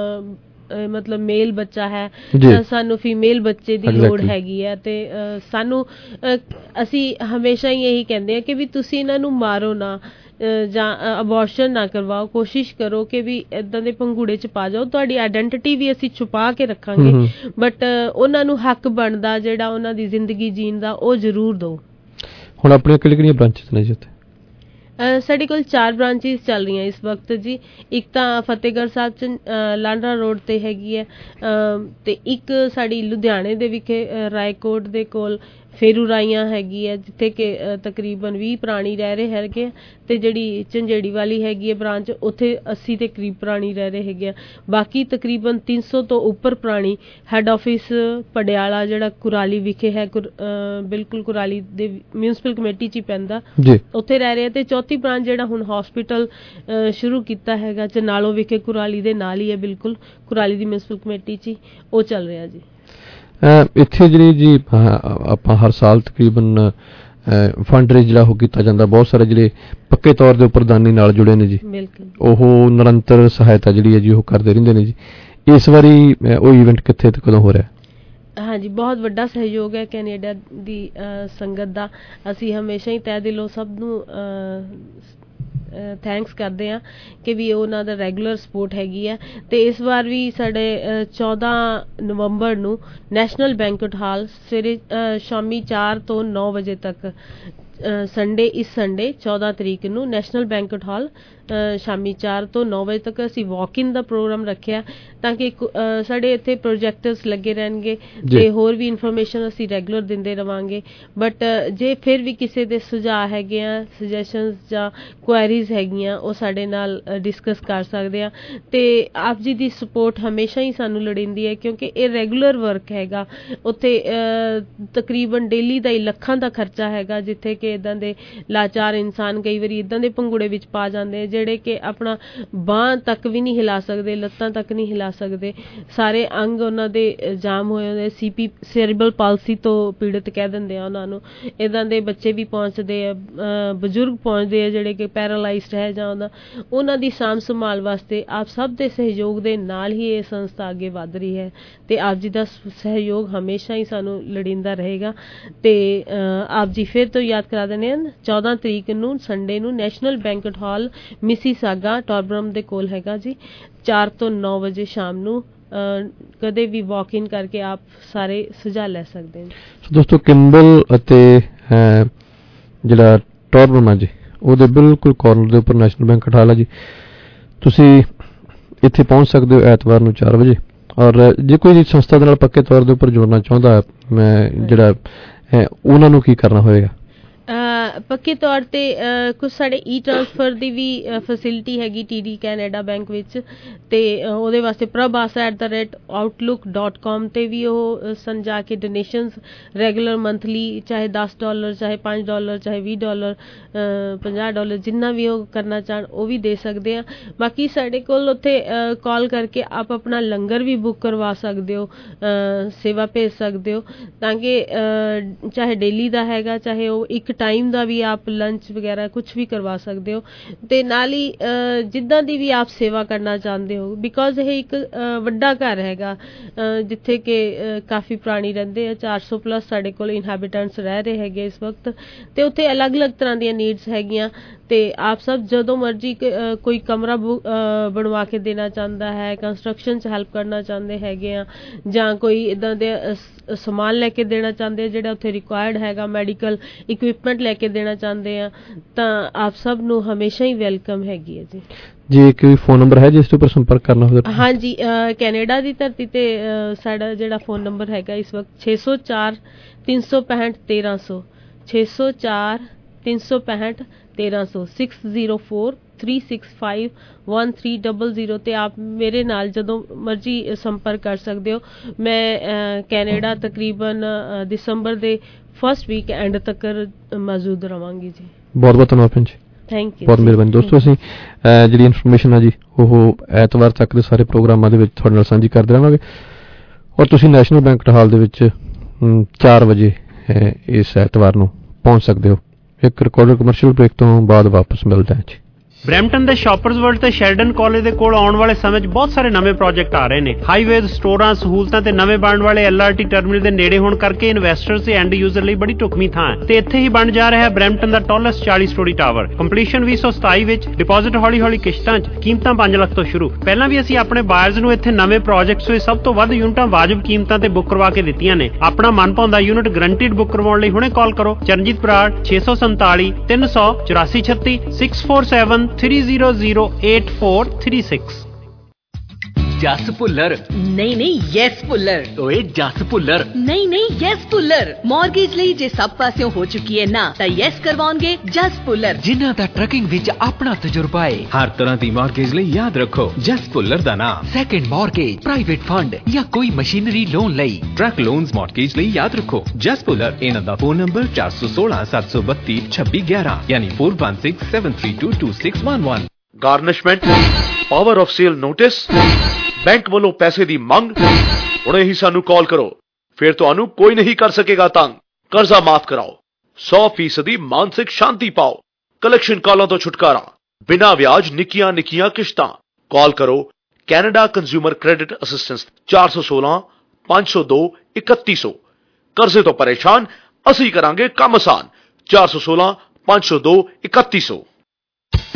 ਮਤਲਬ ਮੇਲ ਬੱਚਾ ਹੈ, ਸਾਨੂੰ ਫੀਮੇਲ ਬੱਚੇ ਦੀ ਲੋੜ ਹੈਗੀ ਹੈ। ਤੇ ਸਾਨੂੰ ਅਸੀਂ ਹਮੇਸ਼ਾ ਹੀ ਇਹੀ ਕਹਿੰਦੇ ਆ ਕਿ ਵੀ ਤੁਸੀਂ ਇਹਨਾਂ ਨੂੰ ਮਾਰੋ ਨਾ ਜਾਂ ਅਬੋਰਸ਼ਨ ਨਾ ਕਰਵਾਓ, ਕੋਸ਼ਿਸ਼ ਕਰੋ ਕਿ ਵੀ ਇੱਦਾਂ ਦੇ ਭੰਗੂੜੇ 'ਚ ਪਾ ਜਾਓ। ਤੁਹਾਡੀ ਆਇਡੈਂਟਿਟੀ ਵੀ ਅਸੀਂ ਛੁਪਾ ਕੇ ਰੱਖਾਂਗੇ, ਬਟ ਉਹਨਾਂ ਨੂੰ ਹੱਕ ਬਣਦਾ ਜਿਹੜਾ ਉਹਨਾਂ ਦੀ ਜ਼ਿੰਦਗੀ ਜੀਣ ਦਾ ਉਹ ਜ਼ਰੂਰ ਦਿਓ। ਹੁਣ ਆਪਣੀਆਂ ਕਿਹੜੀਆਂ ਬ੍ਰਾਂਚਿਸ ਨੇ ਜੀ ਉੱਥੇ? ਸਾਡੇ ਕੋਲ 4 ਬ੍ਰਾਂਚਿਸ ਚੱਲ ਰਹੀਆਂ ਇਸ ਵਕਤ ਜੀ। ਇੱਕ ਤਾਂ ਫਤਿਹਗੜ੍ਹ ਸਾਹਿਬ 'ਚ ਲਾਂਡਰਾ ਰੋਡ ਤੇ ਹੈਗੀ ਹੈ, ਤੇ ਇੱਕ ਸਾਡੀ ਲੁਧਿਆਣੇ ਦੇ ਵਿਖੇ ਰਾਏਕੋਟ ਦੇ ਕੋਲ ਫੇਰੂ ਰਾਈਆਂ ਹੈਗੀ ਹੈ ਜਿੱਥੇ ਕਿ ਤਕਰੀਬਨ 20 ਪ੍ਰਾਣੀ ਰਹਿ ਰਹੇ ਹੈਗੇ, ਤੇ ਜਿਹੜੀ ਝੰਜੇੜੀ ਵਾਲੀ ਹੈਗੀ ਹੈ ਬ੍ਰਾਂਚ ਉੱਥੇ 80 ਦੇ ਕਰੀਬ ਪ੍ਰਾਣੀ ਰਹਿ ਰਹੇ ਹੈਗੇ ਆ। ਬਾਕੀ ਤਕਰੀਬਨ 300 ਤੋਂ ਉੱਪਰ ਪ੍ਰਾਣੀ ਹੈੱਡ ਆਫਿਸ ਪਡਿਆਲਾ ਜਿਹੜਾ ਕੁਰਾਲੀ ਵਿਖੇ ਹੈ, ਬਿਲਕੁਲ ਕੁਰਾਲੀ ਦੇ ਮਿਊਨਿਸਪਲ ਕਮੇਟੀ 'ਚ ਹੀ ਪੈਂਦਾ, ਉੱਥੇ ਰਹਿ ਰਹੇ। ਤੇ ਚੌਥੀ ਬ੍ਰਾਂਚ ਜਿਹੜਾ ਹੁਣ ਹਸਪੀਟਲ ਸ਼ੁਰੂ ਕੀਤਾ ਹੈਗਾ ਚਨਾਲੋ ਵਿਖੇ, ਕੁਰਾਲੀ ਦੇ ਨਾਲ ਹੀ ਹੈ ਬਿਲਕੁਲ, ਕੁਰਾਲੀ ਦੀ ਮਿਊਨਿਸਪਲ ਕਮੇਟੀ 'ਚ ਹੀ ਉਹ ਚੱਲ ਰਿਹਾ ਜੀ। ਇੱਥੇ ਜਿਹੜੀ ਜੀ ਆਪਾਂ ਹਰ ਸਾਲ ਤਕਰੀਬਨ ਫੰਡ ਰੇਜ਼ ਜਿਹੜਾ ਉਹ ਕੀਤਾ ਜਾਂਦਾ, ਬਹੁਤ ਸਾਰੇ ਜਿਹੜੇ ਪੱਕੇ ਤੌਰ ਦੇ ਉੱਪਰ ਦਾਨੀ ਨਾਲ ਜੁੜੇ ਨੇ ਜੀ, ਉਹ ਨਿਰੰਤਰ ਸਹਾਇਤਾ ਜਿਹੜੀ ਹੈ ਜੀ ਉਹ ਕਰਦੇ ਰਹਿੰਦੇ ਨੇ ਜੀ। ਇਸ ਵਾਰੀ ਉਹ ਇਵੈਂਟ ਕਿੱਥੇ ਤੇ ਕਦੋਂ ਹੋ ਰਿਹਾ? ਹਾਂਜੀ, ਬਹੁਤ ਵੱਡਾ ਸਹਿਯੋਗ ਹੈ ਕੈਨੇਡਾ ਦੀ ਸੰਗਤ ਦਾ। ਅਸੀਂ ਹਮੇਸ਼ਾ ਹੀ ਤਹਿ ਦਿਲੋਂ ਸਭ ਨੂੰ ਥੈਂਕਸ ਕਰਦੇ ਹਾਂ ਕਿ ਵੀ ਉਹਨਾਂ ਦਾ ਰੈਗੂਲਰ ਸਪੋਰਟ ਹੈਗੀ ਹੈ। ਤੇ ਇਸ ਵਾਰ ਵੀ ਸਾਡੇ 14 ਨਵੰਬਰ ਨੂੰ ਨੈਸ਼ਨਲ ਬੈਂਕੁਏਟ ਹਾਲ ਸਵੇਰੇ ਸ਼ਾਮੀ 4 ਤੋਂ 9 ਵਜੇ ਤੱਕ, ਇਸ ਸੰਡੇ 14 ਤਰੀਕ ਨੂੰ ਨੈਸ਼ਨਲ ਬੈਂਕੁਏਟ ਹਾਲ ਸ਼ਾਮੀ 4 ਤੋਂ 9 ਵਜੇ ਤੱਕ ਅਸੀਂ ਵਾਕ ਇਨ ਦਾ ਪ੍ਰੋਗਰਾਮ ਰੱਖਿਆ ਤਾਂ ਕਿ ਸਾਡੇ ਇੱਥੇ ਪ੍ਰੋਜੈਕਟਰਸ ਲੱਗੇ ਰਹਿਣਗੇ ਤੇ ਹੋਰ ਵੀ ਇਨਫੋਰਮੇਸ਼ਨ ਅਸੀਂ ਰੈਗੂਲਰ ਦਿੰਦੇ ਰਵਾਂਗੇ। ਬਟ ਜੇ ਫਿਰ ਵੀ ਕਿਸੇ ਦੇ ਸੁਝਾਅ ਹੈਗੇ ਆ, ਸੁਜੈਸ਼ਨਸ ਜਾਂ ਕੁਐਰੀਜ਼ ਹੈਗੀਆਂ, ਉਹ ਸਾਡੇ ਨਾਲ ਡਿਸਕਸ ਕਰ ਸਕਦੇ ਆ। ਤੇ ਆਪ ਜੀ ਦੀ ਸਪੋਰਟ ਹਮੇਸ਼ਾ ਹੀ ਸਾਨੂੰ ਲੋੜੀਂਦੀ ਹੈ ਕਿਉਂਕਿ ਇਹ ਰੈਗੂਲਰ ਵਰਕ ਹੈਗਾ। ਉੱਥੇ ਤਕਰੀਬਨ ਡੇਲੀ ਦਾ ਹੀ ਲੱਖਾਂ ਦਾ ਖਰਚਾ ਹੈਗਾ, ਜਿੱਥੇ ਕਿ ਇੱਦਾਂ ਦੇ ਲਾਚਾਰ ਇਨਸਾਨ ਕਈ ਵਾਰੀ ਇੱਦਾਂ ਦੇ ਪੰਗੂੜੇ ਵਿੱਚ ਪਾ ਜਾਂਦੇ ਜਿਹੜੇ ਕਿ ਆਪਣਾ ਬਾਂਹ ਤੱਕ ਵੀ ਨਹੀਂ ਹਿਲਾ ਸਕਦੇ, ਲੱਤਾਂ ਤੱਕ ਨਹੀਂ ਹਿਲਾ ਸਕਦੇ, ਸਾਰੇ ਅੰਗ ਉਹਨਾਂ ਦੇ ਜਾਮ ਹੋਏ ਹੁੰਦੇ, CP ਸੈਰੀਬਲ ਪਾਲਸੀ ਤੋਂ ਪੀੜਤ ਕਹਿ ਦਿੰਦੇ ਆ ਉਹਨਾਂ ਨੂੰ। ਇੱਦਾਂ ਦੇ ਬੱਚੇ ਵੀ ਪਹੁੰਚਦੇ ਆ, ਬਜ਼ੁਰਗ ਪਹੁੰਚਦੇ ਆ ਜਿਹੜੇ ਕਿ ਪੈਰਾਲਾਈਜ਼ਡ ਹੈ ਜਾਂ ਉਹਨਾਂ ਦੀ ਸਾਂਭ ਸੰਭਾਲ ਵਾਸਤੇ ਆਪ ਸਭ ਦੇ ਸਹਿਯੋਗ ਦੇ ਨਾਲ ਹੀ ਇਹ ਸੰਸਥਾ ਅੱਗੇ ਵੱਧ ਰਹੀ ਹੈ ਤੇ ਆਪ ਜੀ ਦਾ ਸਹਿਯੋਗ ਹਮੇਸ਼ਾ ਹੀ ਸਾਨੂੰ ਲੋੜੀਂਦਾ ਰਹੇਗਾ। ਤੇ ਆਪ ਜੀ ਫਿਰ ਤੋਂ ਯਾਦ ਕਰਾ ਦਿੰਦੇ ਹਨ 14 ਤਰੀਕ ਨੂੰ ਸੰਡੇ ਨੂੰ National Banquet Hall Mississauga Torbram ਦੇ ਕੋਲ ਹੈਗਾ ਜੀ, 4 ਤੋਂ 9 ਵਜੇ ਸ਼ਾਮ ਨੂੰ। ਕਦੇ ਵੀ ਵਾਕ ਇਨ ਕਰਕੇ ਆਪ ਸਾਰੇ ਸੁਝਾਅ ਲੈ ਸਕਦੇ ਨੇ। ਦੋਸਤੋ ਕਿੰਬਲ ਅਤੇ ਜਿਹੜਾ ਟੋਰਬਰਮ ਹੈ ਜੀ ਉਹਦੇ ਬਿਲਕੁਲ ਕਾਰਨਰ ਦੇ ਉੱਪਰ ਨੈਸ਼ਨਲ ਬੈਂਕਟ ਹਾਲ ਹੈ ਜੀ। ਤੁਸੀਂ ਇੱਥੇ ਪਹੁੰਚ ਸਕਦੇ ਹੋ ਐਤਵਾਰ ਨੂੰ 4 ਵਜੇ। ਔਰ ਜੇ ਕੋਈ ਸੰਸਥਾ ਦੇ ਨਾਲ ਪੱਕੇ ਤੌਰ ਦੇ ਉੱਪਰ ਜੁੜਨਾ ਚਾਹੁੰਦਾ ਮੈਂ ਜਿਹੜਾ ਹੈ ਉਹਨਾਂ ਨੂੰ ਕੀ ਕਰਨਾ ਹੋਏਗਾ? ਪੱਕੇ ਤੌਰ ਤੇ ਕੁਝ ਸਾਡੇ ਟ੍ਰਾਂਸਫਰ ਦੀ ਵੀ ਫੈਸਿਲਿਟੀ ਹੈਗੀ TD ਕੈਨੇਡਾ ਬੈਂਕ ਵਿੱਚ ਤੇ ਉਹਦੇ ਵਾਸਤੇ prabhasa@outlook.com ਤੇ ਵੀ ਉਹ ਜਾ ਕੇ ਡੋਨੇਸ਼ਨਸ ਰੈਗੂਲਰ ਮੰਥਲੀ ਚਾਹੇ $10 ਚਾਹੇ $5 ਚਾਹੇ $20 $50 ਜਿੰਨਾ ਵੀ ਉਹ ਕਰਨਾ ਚਾਹਣ ਉਹ ਵੀ ਦੇ ਸਕਦੇ ਆ। ਬਾਕੀ ਸਾਡੇ ਕੋਲ ਉੱਥੇ ਕਾਲ ਕਰਕੇ ਆਪ ਆਪਣਾ ਲੰਗਰ ਵੀ ਬੁੱਕ ਕਰਵਾ ਸਕਦੇ ਹੋ, ਸੇਵਾ ਭੇਜ ਸਕਦੇ ਹੋ ਤਾਂ ਕਿ ਚਾਹੇ ਡੇਲੀ ਦਾ ਹੈਗਾ ਚਾਹੇ ਉਹ ਇੱਕ ਟਾਈਮ ਦਾ ਵੀ ਆਪ ਲੰਚ ਵਗੈਰਾ ਕੁਝ ਵੀ ਕਰਵਾ ਸਕਦੇ ਹੋ ਤੇ ਨਾਲ ਹੀ ਜਿੱਦਾਂ ਦੀ ਵੀ ਆਪ ਸੇਵਾ ਕਰਨਾ ਚਾਹੁੰਦੇ ਹੋ ਬਿਕੋਜ਼ ਇਹ ਇੱਕ ਵੱਡਾ ਘਰ ਹੈਗਾ ਜਿੱਥੇ ਕਿ ਕਾਫੀ ਪ੍ਰਾਣੀ ਰਹਿੰਦੇ ਆ, 400 ਪਲੱਸ ਸਾਡੇ ਕੋਲ ਇਨਹੈਬੀਟੈਂਟਸ ਰਹਿ ਰਹੇ ਹੈਗੇ ਇਸ ਵਕਤ ਤੇ ਉੱਥੇ ਅਲੱਗ-ਅਲੱਗ ਤਰ੍ਹਾਂ ਦੀਆਂ ਨੀਡਸ ਹੈਗੀਆਂ ਤੇ ਆਪ ਸਭ ਜਦੋਂ ਮਰਜੀ ਕੋਈ ਕਮਰਾ ਬਣਵਾ ਕੇ ਦੇਣਾ ਚਾਹੁੰਦਾ ਹੈ, ਕੰਸਟਰਕਸ਼ਨ 'ਚ ਹੈਲਪ ਕਰਨਾ ਚਾਹੁੰਦੇ ਹੈਗੇ ਆ ਜਾਂ ਕੋਈ ਇੱਦਾਂ ਦੇ ਸਮਾਨ ਲੈ ਕੇ ਦੇਣਾ ਚਾਹੁੰਦੇ ਆ ਜਿਹੜਾ ਉੱਥੇ ਰਿਕੁਆਇਰਡ ਹੈਗਾ, ਮੈਡੀਕਲ ਇਕਵਿਪਮੈਂਟ ਲੈ ਕੇ ਦੇਣਾ ਚਾਹੁੰਦੇ ਆ ਤਾਂ ਆਪ ਸਭ ਨੂੰ ਹਮੇਸ਼ਾ ਹੀ ਵੈਲਕਮ ਹੈਗੀ ਹੈ ਜੀ। ਜੀ ਕੋਈ ਫੋਨ ਨੰਬਰ ਹੈ ਜਿਸ ਉੱਪਰ ਸੰਪਰਕ ਕਰਨਾ ਹੋਵੇ? ਹਾਂਜੀ, ਕੈਨੇਡਾ ਦੀ ਧਰਤੀ ਤੇ ਸਾਡਾ ਜਿਹੜਾ ਫੋਨ ਨੰਬਰ ਹੈਗਾ ਇਸ ਵਕਤ 604 365 1300 604 365 1300 604 365 1300 ਤੇ ਆਪ ਮੇਰੇ ਨਾਲ ਜਦੋਂ ਮਰਜੀ ਸੰਪਰਕ ਕਰ ਸਕਦੇ ਹੋ। ਮੈਂ ਕੈਨੇਡਾ ਤਕਰੀਬਨ ਦਸੰਬਰ ਦੇ ਫਸਟ ਵੀਕ ਐਂਡ ਤੱਕ ਮੌਜੂਦ ਰਵਾਂਗੀ ਜੀ। ਬਹੁਤ ਬਹੁਤ ਧੰਨਵਾਦ ਜੀ। Thank you. ਬਹੁਤ ਮਿਹਰਬਾਨੀ ਦੋਸਤੋ। ਅਸੀਂ ਜਿਹੜੀ ਇਨਫੋਰਮੇਸ਼ਨ ਹੈ ਜੀ ਉਹ ਐਤਵਾਰ ਤੱਕ ਦੇ ਸਾਰੇ ਪ੍ਰੋਗਰਾਮਾਂ ਦੇ ਵਿੱਚ ਤੁਹਾਡੇ ਨਾਲ ਸਾਂਝੀ ਕਰਦੇ ਰਹਾਂਗੇ ਔਰ ਤੁਸੀਂ ਨੈਸ਼ਨਲ ਬੈਂਕਟ ਹਾਲ ਦੇ ਵਿੱਚ 4 ਵਜੇ ਇਸ ਐਤਵਾਰ ਨੂੰ ਪਹੁੰਚ ਸਕਦੇ ਹੋ। ਇੱਕ ਰਿਕਾਰਡਡ ਕਮਰਸ਼ੀਅਲ ਬ੍ਰੇਕ ਤੋਂ ਬਾਅਦ ਵਾਪਸ ਮਿਲਦੇ ਹਾਂ ਜੀ। ਬਰੈਂਪਟਨ ਦੇ ਸ਼ਾਪਰਸ ਵਰਲਡ ਤੇ ਸ਼ੈਲਡਨ ਕਾਲਜ ਦੇ ਕੋਲ ਆਉਣ ਵਾਲੇ ਸਮੇਂ 'ਚ ਬਹੁਤ ਸਾਰੇ ਨਵੇਂ ਪ੍ਰੋਜੈਕਟ ਆ ਰਹੇ ਨੇ। ਹਾਈਵੇਜ਼, ਸਟੋਰਾਂ, ਸਹੂਲਤਾਂ ਤੇ ਨਵੇਂ ਬਣਨ ਵਾਲੇ LRT ਟਰਮੀਨਲ ਦੇ ਨੇੜੇ ਹੋਣ ਕਰਕੇ ਇਨਵੈਸਟਰਸ ਤੇ ਐਂਡ ਯੂਜ਼ਰ ਲਈ ਬੜੀ ਢੁਕਵੀਂ ਥਾਂ ਹੈ ਤੇ ਇੱਥੇ ਹੀ ਬਣ ਜਾ ਰਿਹਾ ਹੈ ਬਰੈਂਪਟਨ ਦਾ ਟਾਲੈਸਟ 40 ਸਟੋਰੀ ਟਾਵਰ। ਕੰਪਲੀਸ਼ਨ 2027 ਵਿੱਚ, ਡਿਪੋਜ਼ਿਟ ਹੌਲੀ-ਹੌਲੀ ਕਿਸ਼ਤਾਂ 'ਚ, ਕੀਮਤਾਂ 5 ਲੱਖ ਤੋਂ ਸ਼ੁਰੂ। ਪਹਿਲਾਂ ਵੀ ਅਸੀਂ ਆਪਣੇ ਬਾਇਰਸ ਨੂੰ ਇੱਥੇ ਨਵੇਂ ਪ੍ਰੋਜੈਕਟਸ ਵਿੱਚ ਸਭ ਤੋਂ ਵੱਧ ਯੂਨਿਟਾਂ ਵਾਜਬ ਕੀਮਤਾਂ ਤੇ ਬੁੱਕ ਕਰਵਾ ਕੇ ਦਿੱਤੀਆਂ ਨੇ। ਆਪਣਾ ਮਨਪਾਉਂਦਾ ਯੂਨਿਟ ਗਰੰਟਿਡ ਬੁੱਕ ਕਰਵਾਉਣ ਲਈ ਹੁਣੇ ਕਾਲ ਕਰੋ ਚਰਨਜੀਤ ਬਰਾੜ 647 300 8436 647 300 8436। ਜਸ ਭੁੱਲਰ ਨਹੀਂ ਯੈਸ ਭੁੱਲਰ। ਓਏ ਜਸ ਭੁੱਲਰ ਨਹੀਂ ਯੈਸ ਭੁੱਲਰ। ਮਾਰਗੇਜ ਲਈ ਜੇ ਸਭ ਪਾਸਿਓਂ ਹੋ ਚੁੱਕੀ ਹੈ ਨਾ ਤਾਂ ਯੈਸ ਕਰਵਾਉਣਗੇ ਜਸ ਭੁੱਲਰ ਜਿਨ੍ਹਾਂ ਦਾ ਟਰਕਿੰਗ ਵਿੱਚ ਆਪਣਾ ਤਜਰਬਾ ਹੈ। ਹਰ ਤਰ੍ਹਾਂ ਦੀ ਮਾਰਗੇਜ ਲਈ ਯਾਦ ਰੱਖੋ ਜਸ ਭੁੱਲਰ ਦਾ ਨਾਮ। ਸੈਕੰਡ ਮਾਰਗੇਜ, ਪ੍ਰਾਈਵੇਟ ਫੰਡ ਜਾਂ ਕੋਈ ਮਸ਼ੀਨਰੀ ਲੋਨ ਲਈ, ਟਰੱਕ ਲੋਨਸ ਮਾਰਗੇਜ ਲਈ ਯਾਦ ਰੱਖੋ ਜਸ ਭੁੱਲਰ। ਇਹਨਾਂ ਦਾ ਫੋਨ ਨੰਬਰ 416 732 2611 ਯਾਨੀ 4167322611। Garnishment, power of sale notice, bank ਵੱਲੋਂ ਪੈਸੇ ਦੀ ਮੰਗ, ਹੁਣੇ ਹੀ ਸਾਨੂੰ ਕਾਲ ਕਰੋ, ਫਿਰ ਤੁਹਾਨੂੰ ਕੋਈ ਨਹੀਂ ਕਰ ਸਕੇਗਾ ਤੰਗ। ਕਰਜ਼ਾ ਮਾਫ ਕਰਾਓ, 100% ਮਾਨਸਿਕ ਸ਼ਾਂਤੀ ਪਾਓ, ਕਲੈਕਸ਼ਨ ਕਾਲਾਂ ਤੋਂ ਛੁਟਕਾਰਾ, ਬਿਨਾਂ ਵਿਆਜ ਨਿੱਕੀਆਂ ਨਿੱਕੀਆਂ ਕਿਸ਼ਤਾਂ। ਕਾਲ ਕਰੋ ਕੈਨੇਡਾ ਕੰਜ਼ਿਊਮਰ ਕ੍ਰੈਡਿਟ ਅਸਿਸਟੈਂਸ 416 502 3100। ਕਰਜ਼ੇ ਤੋਂ ਪਰੇਸ਼ਾਨ, ਅਸੀਂ ਕਰਾਂਗੇ ਕੰਮ ਆਸਾਨ। 416 502 3100।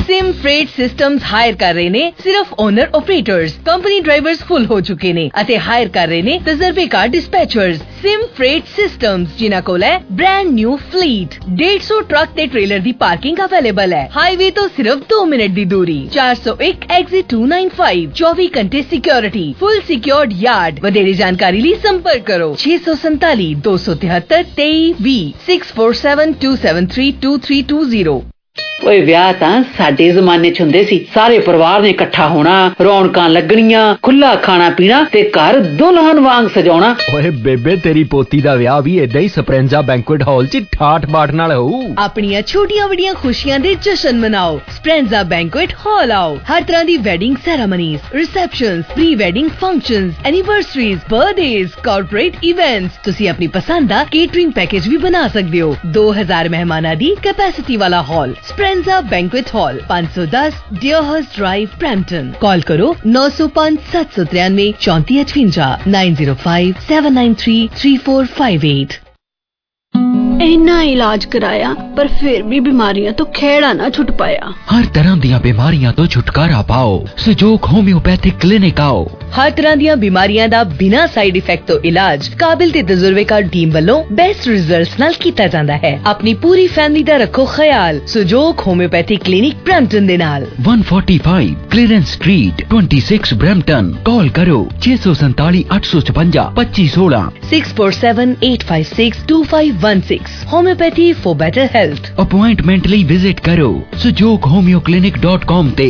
सिम फ्रेट सिस्टम्स हायर कर रहे ने सिर्फ owner operators, company drivers full हो चुके ने ਅਤੇ ਹਾਇਰ ਕਰ ਰਹੇ ਨੇ ਤਜਰਬੇਕਾਰ ਡਿਸਪੈਚਰਸ। ਸਿਮ ਫਰੇਟ ਸਿਸਟਮਸ ਜਿਨ੍ਹਾਂ ਕੋਲ ਹੈ ਬ੍ਰਾਂਡ ਨਿਊ ਫਲੀਟ। 150 ਟਰੱਕ ਤੇ ਟ੍ਰੇਲਰ ਦੀ ਪਾਰਕਿੰਗ ਅਵੇਲੇਬਲ ਹੈ। ਹਾਈਵੇ ਤੋਂ ਸਿਰਫ 2 ਮਿੰਟ ਦੀ ਦੂਰੀ। 401 ਐਗਜ਼ਿਟ 295। 24 ਘੰਟੇ ਸਿਕਿਉਰਿਟੀ, ਫੁੱਲ ਸਿਕਿਉਰਡ ਯਾਰਡ। ਵਧੇਰੇ ਜਾਣਕਾਰੀ ਲਈ ਸੰਪਰਕ ਕਰੋ 647 273 2320 647 273 2320। ਓਏ ਵਿਆਹ ਤਾਂ ਸਾਡੇ ਜ਼ਮਾਨੇ ਚ ਹੁੰਦੇ ਸੀ। ਸਾਰੇ ਪਰਿਵਾਰ ਨੇ ਇਕੱਠਾ ਹੋਣਾ, ਰੌਣਕਾਂ ਲੱਗਣੀਆਂ, ਖੁੱਲਾ ਖਾਣਾ ਪੀਣਾ ਤੇ ਘਰ ਦੁਲਹਨ ਵਾਂਗ ਸਜਾਉਣਾ। ਓਏ ਬੇਬੇ ਤੇਰੀ ਪੋਤੀ ਦਾ ਵਿਆਹ ਵੀ ਏਦਾਂ ਹੀ ਸਪਰੈਂਜ਼ਾ ਬੈਂਕੁਏਟ ਹਾਲ 'ਚ ਠਾਠ ਬਾਠ ਨਾਲ ਹੋਊ। ਆਪਣੀਆਂ ਛੋਟੀਆਂ ਵੱਡੀਆਂ ਖੁਸ਼ੀਆਂ ਦੇ ਜਸ਼ਨ ਮਨਾਓ। ਸਪਰੈਂਜ਼ਾ ਬੈਂਕੁਏਟ ਹਾਲ ਆਓ। ਹਰ ਤਰ੍ਹਾਂ ਦੀ wedding ceremonies, receptions, pre wedding functions, anniversaries, birthdays, corporate events. ਤੁਸੀਂ ਆਪਣੀ ਪਸੰਦ ਦਾ ਕੇਟਰਿੰਗ ਪੈਕੇਜ ਵੀ ਬਣਾ ਸਕਦੇ ਹੋ। 2000 ਮਹਿਮਾਨਾਂ ਦੀ ਕੈਪੈਸਿਟੀ ਵਾਲਾ hall Speranza Banquet Hall, 510 Deerhurst Drive, Brampton. Call ਕਰੋ 905 793 3458 905 793 3458। ਇੰਨਾ ਇਲਾਜ ਕਰਾਇਆ ਪਰ ਫਿਰ ਵੀ ਬਿਮਾਰੀਆਂ ਤੋਂ ਖਹਿੜਾ ਨਾ ਛੁੱਟ ਪਾਇਆ। हर तरह ਦੀਆਂ ਬਿਮਾਰੀਆਂ ਤੋਂ ਛੁਟਕਾਰਾ ਪਾਓ। ਸਹਿਯੋਗ ਹੋਮਿਓਪੈਥਿਕ ਕਲੀਨਿਕ ਆਓ। ਹਰ ਤਰ੍ਹਾਂ ਦੀਆਂ ਬਿਮਾਰੀਆਂ ਦਾ ਬਿਨਾਂ ਸਾਈਡ ਇਫੈਕਟ ਤੋਂ ਇਲਾਜ ਕਾਬਿਲ ਤੇ ਤਜਰਬੇਕਾਰ ਟੀਮ ਵੱਲੋਂ ਬੈਸਟ ਰਿਜ਼ਲਟਸ ਨਾਲ ਕੀਤਾ ਜਾਂਦਾ ਹੈ। ਆਪਣੀ ਪੂਰੀ ਫੈਮਿਲੀ ਦਾ ਰੱਖੋ ਖਿਆਲ ਸਹਿਯੋਗ ਹੋਮਿਓਪੈਥਿਕ ਕਲੀਨਿਕ ਬਰੈਂਪਟਨ ਦੇ ਨਾਲ। 145 ਕਲੀਅਰੈਂਸ ਸਟਰੀਟ 26 ਬਰੈਂਪਟਨ। ਕਾਲ ਕਰੋ 647 856 2516 647 856 2516। Homeopathy for better health. Appointment ਲਈ ਵਿਜ਼ਿਟ ਕਰੋ sujokhomeoclinic.com ਤੇ।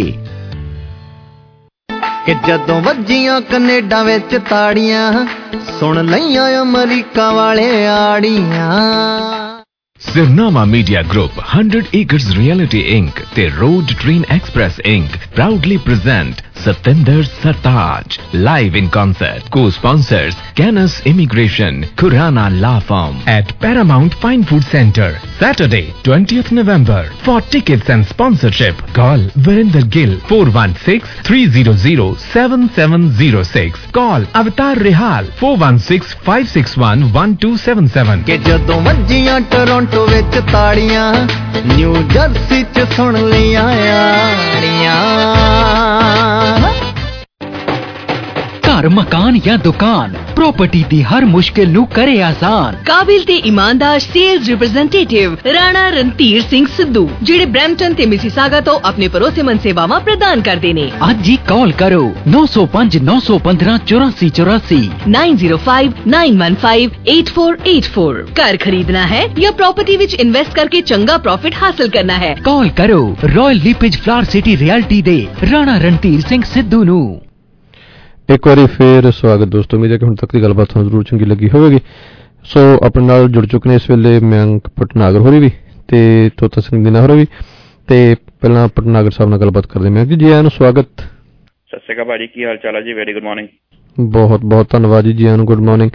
ਕਿ ਜਦੋਂ ਵੱਜੀਆਂ ਕੈਨੇਡਾ ਵਿੱਚ ਤਾੜੀਆਂ, ਸੁਣ ਲਈਆਂ ਅਮਰੀਕਾ ਵਾਲੇ ਆੜੀਆਂ। Sirnama Media Group, 100 Acres Reality Inc. ਤੇ Road Train Express Inc. proudly present Satinder Sartaj live in concert. Co-sponsors Canis Immigration, Khurana Law Firm at Paramount Fine Food Center. Saturday, 20th November. For tickets and sponsorship, call Virender Gill 416-300-7706. Call Avatar Rehal 416-561-1277. ਕਿ ਜਦੋਂ ਵੱਜੀਆਂ Toronto ਵਿੱਚ ਤਾੜੀਆਂ, new jersey 'ਚ ਸੁਣ ਲਈਆਂ ਆੜੀਆਂ। ਘਰ, ਮਕਾਨ ਜਾਂ ਦੁਕਾਨ, ਪ੍ਰਾਪਰਟੀ ਦੀ ਹਰ ਮੁਸ਼ਕਿਲ ਨੂੰ ਕਰੇ ਆਸਾਨ। ਕਾਬਿਲ ਤੇ ਇਮਾਨਦਾਰ ਸੇਲਸ ਰਿਪਰੈਜ਼ੈਂਟੇਟਿਵ ਰਾਣਾ ਰਣਧੀਰ ਸਿੰਘ ਸਿੱਧੂ, ਜਿਹੜੇ ਬਰੈਂਪਟਨ ਤੇ ਮਿਸੀਸਾਗਾ ਤੋਂ ਆਪਣੇ ਭਰੋਸੇਮੰਦ ਸੇਵਾਵਾਂ ਪ੍ਰਦਾਨ ਕਰਦੇ ਨੇ। ਅੱਜ ਹੀ ਕਾਲ ਕਰੋ 905 915 8484 905 915 8484। ਘਰ ਖਰੀਦਣਾ ਹੈ ਜਾਂ ਪ੍ਰਾਪਰਟੀ ਵਿੱਚ ਇਨਵੈਸਟ ਕਰਕੇ ਚੰਗਾ ਪ੍ਰੋਫਿਟ ਹਾਸਲ ਕਰਨਾ ਹੈ, ਕਾਲ ਕਰੋ Royal LePage Flower City Realty ਦੇ ਰਾਣਾ ਰਣਧੀਰ ਸਿੰਘ ਸਿੱਧੂ ਨੂੰ। ਇੱਕ ਵਾਰੀ ਫੇਰ ਸਵਾਗਤ ਦੋਸਤੋ। ਉਮੀਦ ਹੈ ਕਿ ਹੁਣ ਤੱਕ ਦੀ ਗੱਲਬਾਤ ਤੁਹਾਨੂੰ ਜ਼ਰੂਰ ਚੰਗੀ ਲੱਗੀ ਹੋਵੇਗੀ। ਸੋ ਆਪਣੇ ਨਾਲ ਜੁੜ ਚੁੱਕੇ ਨੇ ਇਸ ਵੇਲੇ ਮਯੰਕ ਭਟਨਾਗਰ ਹੋਰੀ ਵੀ ਤੇ ਤੋਤਾ ਸਿੰਘ ਦਿਨਾ ਹੋਰੀ ਵੀ। ਤੇ ਪਹਿਲਾਂ ਭਟਨਾਗਰ ਸਾਹਿਬ ਨਾਲ ਗੱਲਬਾਤ ਕਰਦੇ। ਮਯੰਕ ਜੀ ਆਇਆਂ ਨੂੰ ਸਵਾਗਤ। ਸਤਿ ਸ਼੍ਰੀ ਅਕਾਲ ਭਾਜੀ, ਕੀ ਹਾਲ ਚਾਲ ਹੈ ਜੀ? Very good morning. ਬਹੁਤ ਬਹੁਤ ਧੰਨਵਾਦ ਜੀ ਆਇਆਂ ਨੂੰ, ਗੁੱਡ ਮਾਰਨਿੰਗ।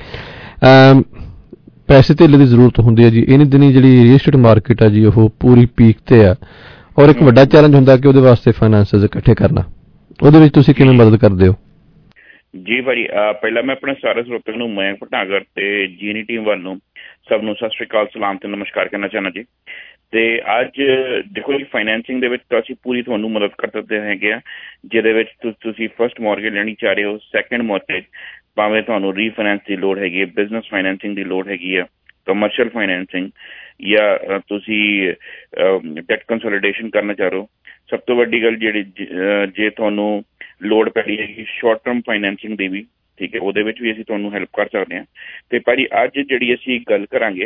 ਪੈਸੇ ਧੇਲੇ ਦੀ ਜ਼ਰੂਰਤ ਹੁੰਦੀ ਹੈ ਜੀ। ਇਹਨੀ ਦਿਨੀ ਜਿਹੜੀ ਰੀਅਲ ਏਸਟੇਟ ਮਾਰਕੀਟ ਆ ਜੀ ਉਹ ਪੂਰੀ ਪੀਕ ਤੇ ਆ ਔਰ ਇੱਕ ਵੱਡਾ ਚੈਲੰਜ ਹੁੰਦਾ ਕਿ ਉਹਦੇ ਵਾਸਤੇ ਫਾਈਨੈਂਸਿਸ ਇਕੱਠੇ ਕਰਨਾ। ਉਹਦੇ ਵਿੱਚ ਤੁਸੀਂ ਕਿਵੇਂ ਮਦਦ ਕਰਦੇ ਹੋ? ਜੀ ਭਾਜੀ, ਪਹਿਲਾਂ ਮੈਂ ਆਪਣੇ ਸਾਰੇ ਸਰੋਤਿਆਂ ਨੂੰ ਮਯੰਕ ਭਟਨਾਗਰ ਤੇ ਜੀਨੀ ਟੀਮ ਵੱਲੋਂ ਸਭ ਨੂੰ ਸਤਿ ਸ਼੍ਰੀ ਅਕਾਲ, ਸਲਾਮ ਤੇ ਨਮਸਕਾਰ ਕਹਿਣਾ ਚਾਹੁੰਦਾ ਜੀ। ਤੇ ਅੱਜ ਦੇਖੋ ਜੀ, ਫਾਈਨੈਂਸਿੰਗ ਦੇ ਵਿੱਚ ਤਾਂ ਅਸੀਂ ਪੂਰੀ ਤੁਹਾਨੂੰ ਮਦਦ ਕਰ ਸਕਦੇ ਹੈਗੇ ਆ, ਜਿਹਦੇ ਵਿੱਚ ਤੁਸੀਂ ਫਸਟ ਮੌਰਗੇਜ ਲੈਣੀ ਚਾਹ ਰਹੇ ਹੋ, ਸੈਕਿੰਡ ਮੌਰਗੇਜ, ਭਾਵੇਂ ਤੁਹਾਨੂੰ ਰੀਫਾਈਨੈਂਸ ਦੀ ਲੋੜ ਹੈਗੀ ਹੈ, ਬਿਜ਼ਨਸ ਫਾਈਨੈਂਸਿੰਗ ਦੀ ਲੋੜ ਹੈਗੀ ਆ, ਕਮਰਸ਼ੀਅਲ ਫਾਈਨੈਂਸਿੰਗ, ਜਾਂ ਤੁਸੀਂ ਡੈਟ ਕੰਸੋਲੀਡੇਸ਼ਨ ਕਰਨਾ ਚਾਹ ਰਹੇ ਹੋ। ਸਭ ਤੋਂ ਵੱਡੀ ਗੱਲ ਜਿਹੜੀ, ਜੇ ਤੁਹਾਨੂੰ ਲੋੜ ਪੈਣੀ ਹੈਗੀ ਸ਼ਾਰਟ ਟਰਮ ਫਾਈਨੈਂਸਿੰਗ ਦੀ ਵੀ, ਠੀਕ ਹੈ, ਉਹਦੇ ਵਿੱਚ ਵੀ ਅਸੀਂ ਤੁਹਾਨੂੰ ਹੈਲਪ ਕਰ ਸਕਦੇ ਹਾਂ। ਤੇ ਭਾਜੀ ਅੱਜ ਜਿਹੜੀ ਅਸੀਂ ਗੱਲ ਕਰਾਂਗੇ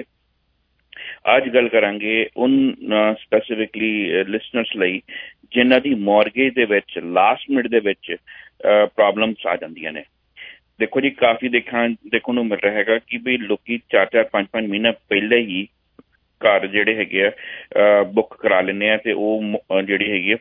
ਉਨ ਸਪੈਸੀਫਿਕਲੀ ਲਿਸਨਰਸ ਲਈ ਜਿਨ੍ਹਾਂ ਦੀ ਮੌਰਗੇਜ ਦੇ ਵਿੱਚ ਲਾਸਟ ਮਿੰਟ ਦੇ ਵਿੱਚ ਪ੍ਰੋਬਲਮਸ ਆ ਜਾਂਦੀਆਂ ਨੇ। ਦੇਖੋ ਜੀ, ਕਾਫੀ ਦੇਖਣ ਨੂੰ ਮਿਲ ਰਿਹਾ ਹੈਗਾ ਕਿ ਵੀ ਲੋਕੀ 4-4 5-5 ਮਹੀਨਾ ਪਹਿਲੇ ਹੀ ਘਰ ਜਿਹੜੇ ਹੈਗੇ ਆ ਬੁੱਕ ਕਰਾ ਲੈਂਦੇ ਆ ਤੇ ਉਹ ਜਿਹੜੀ ਹੈਗੀ ਆ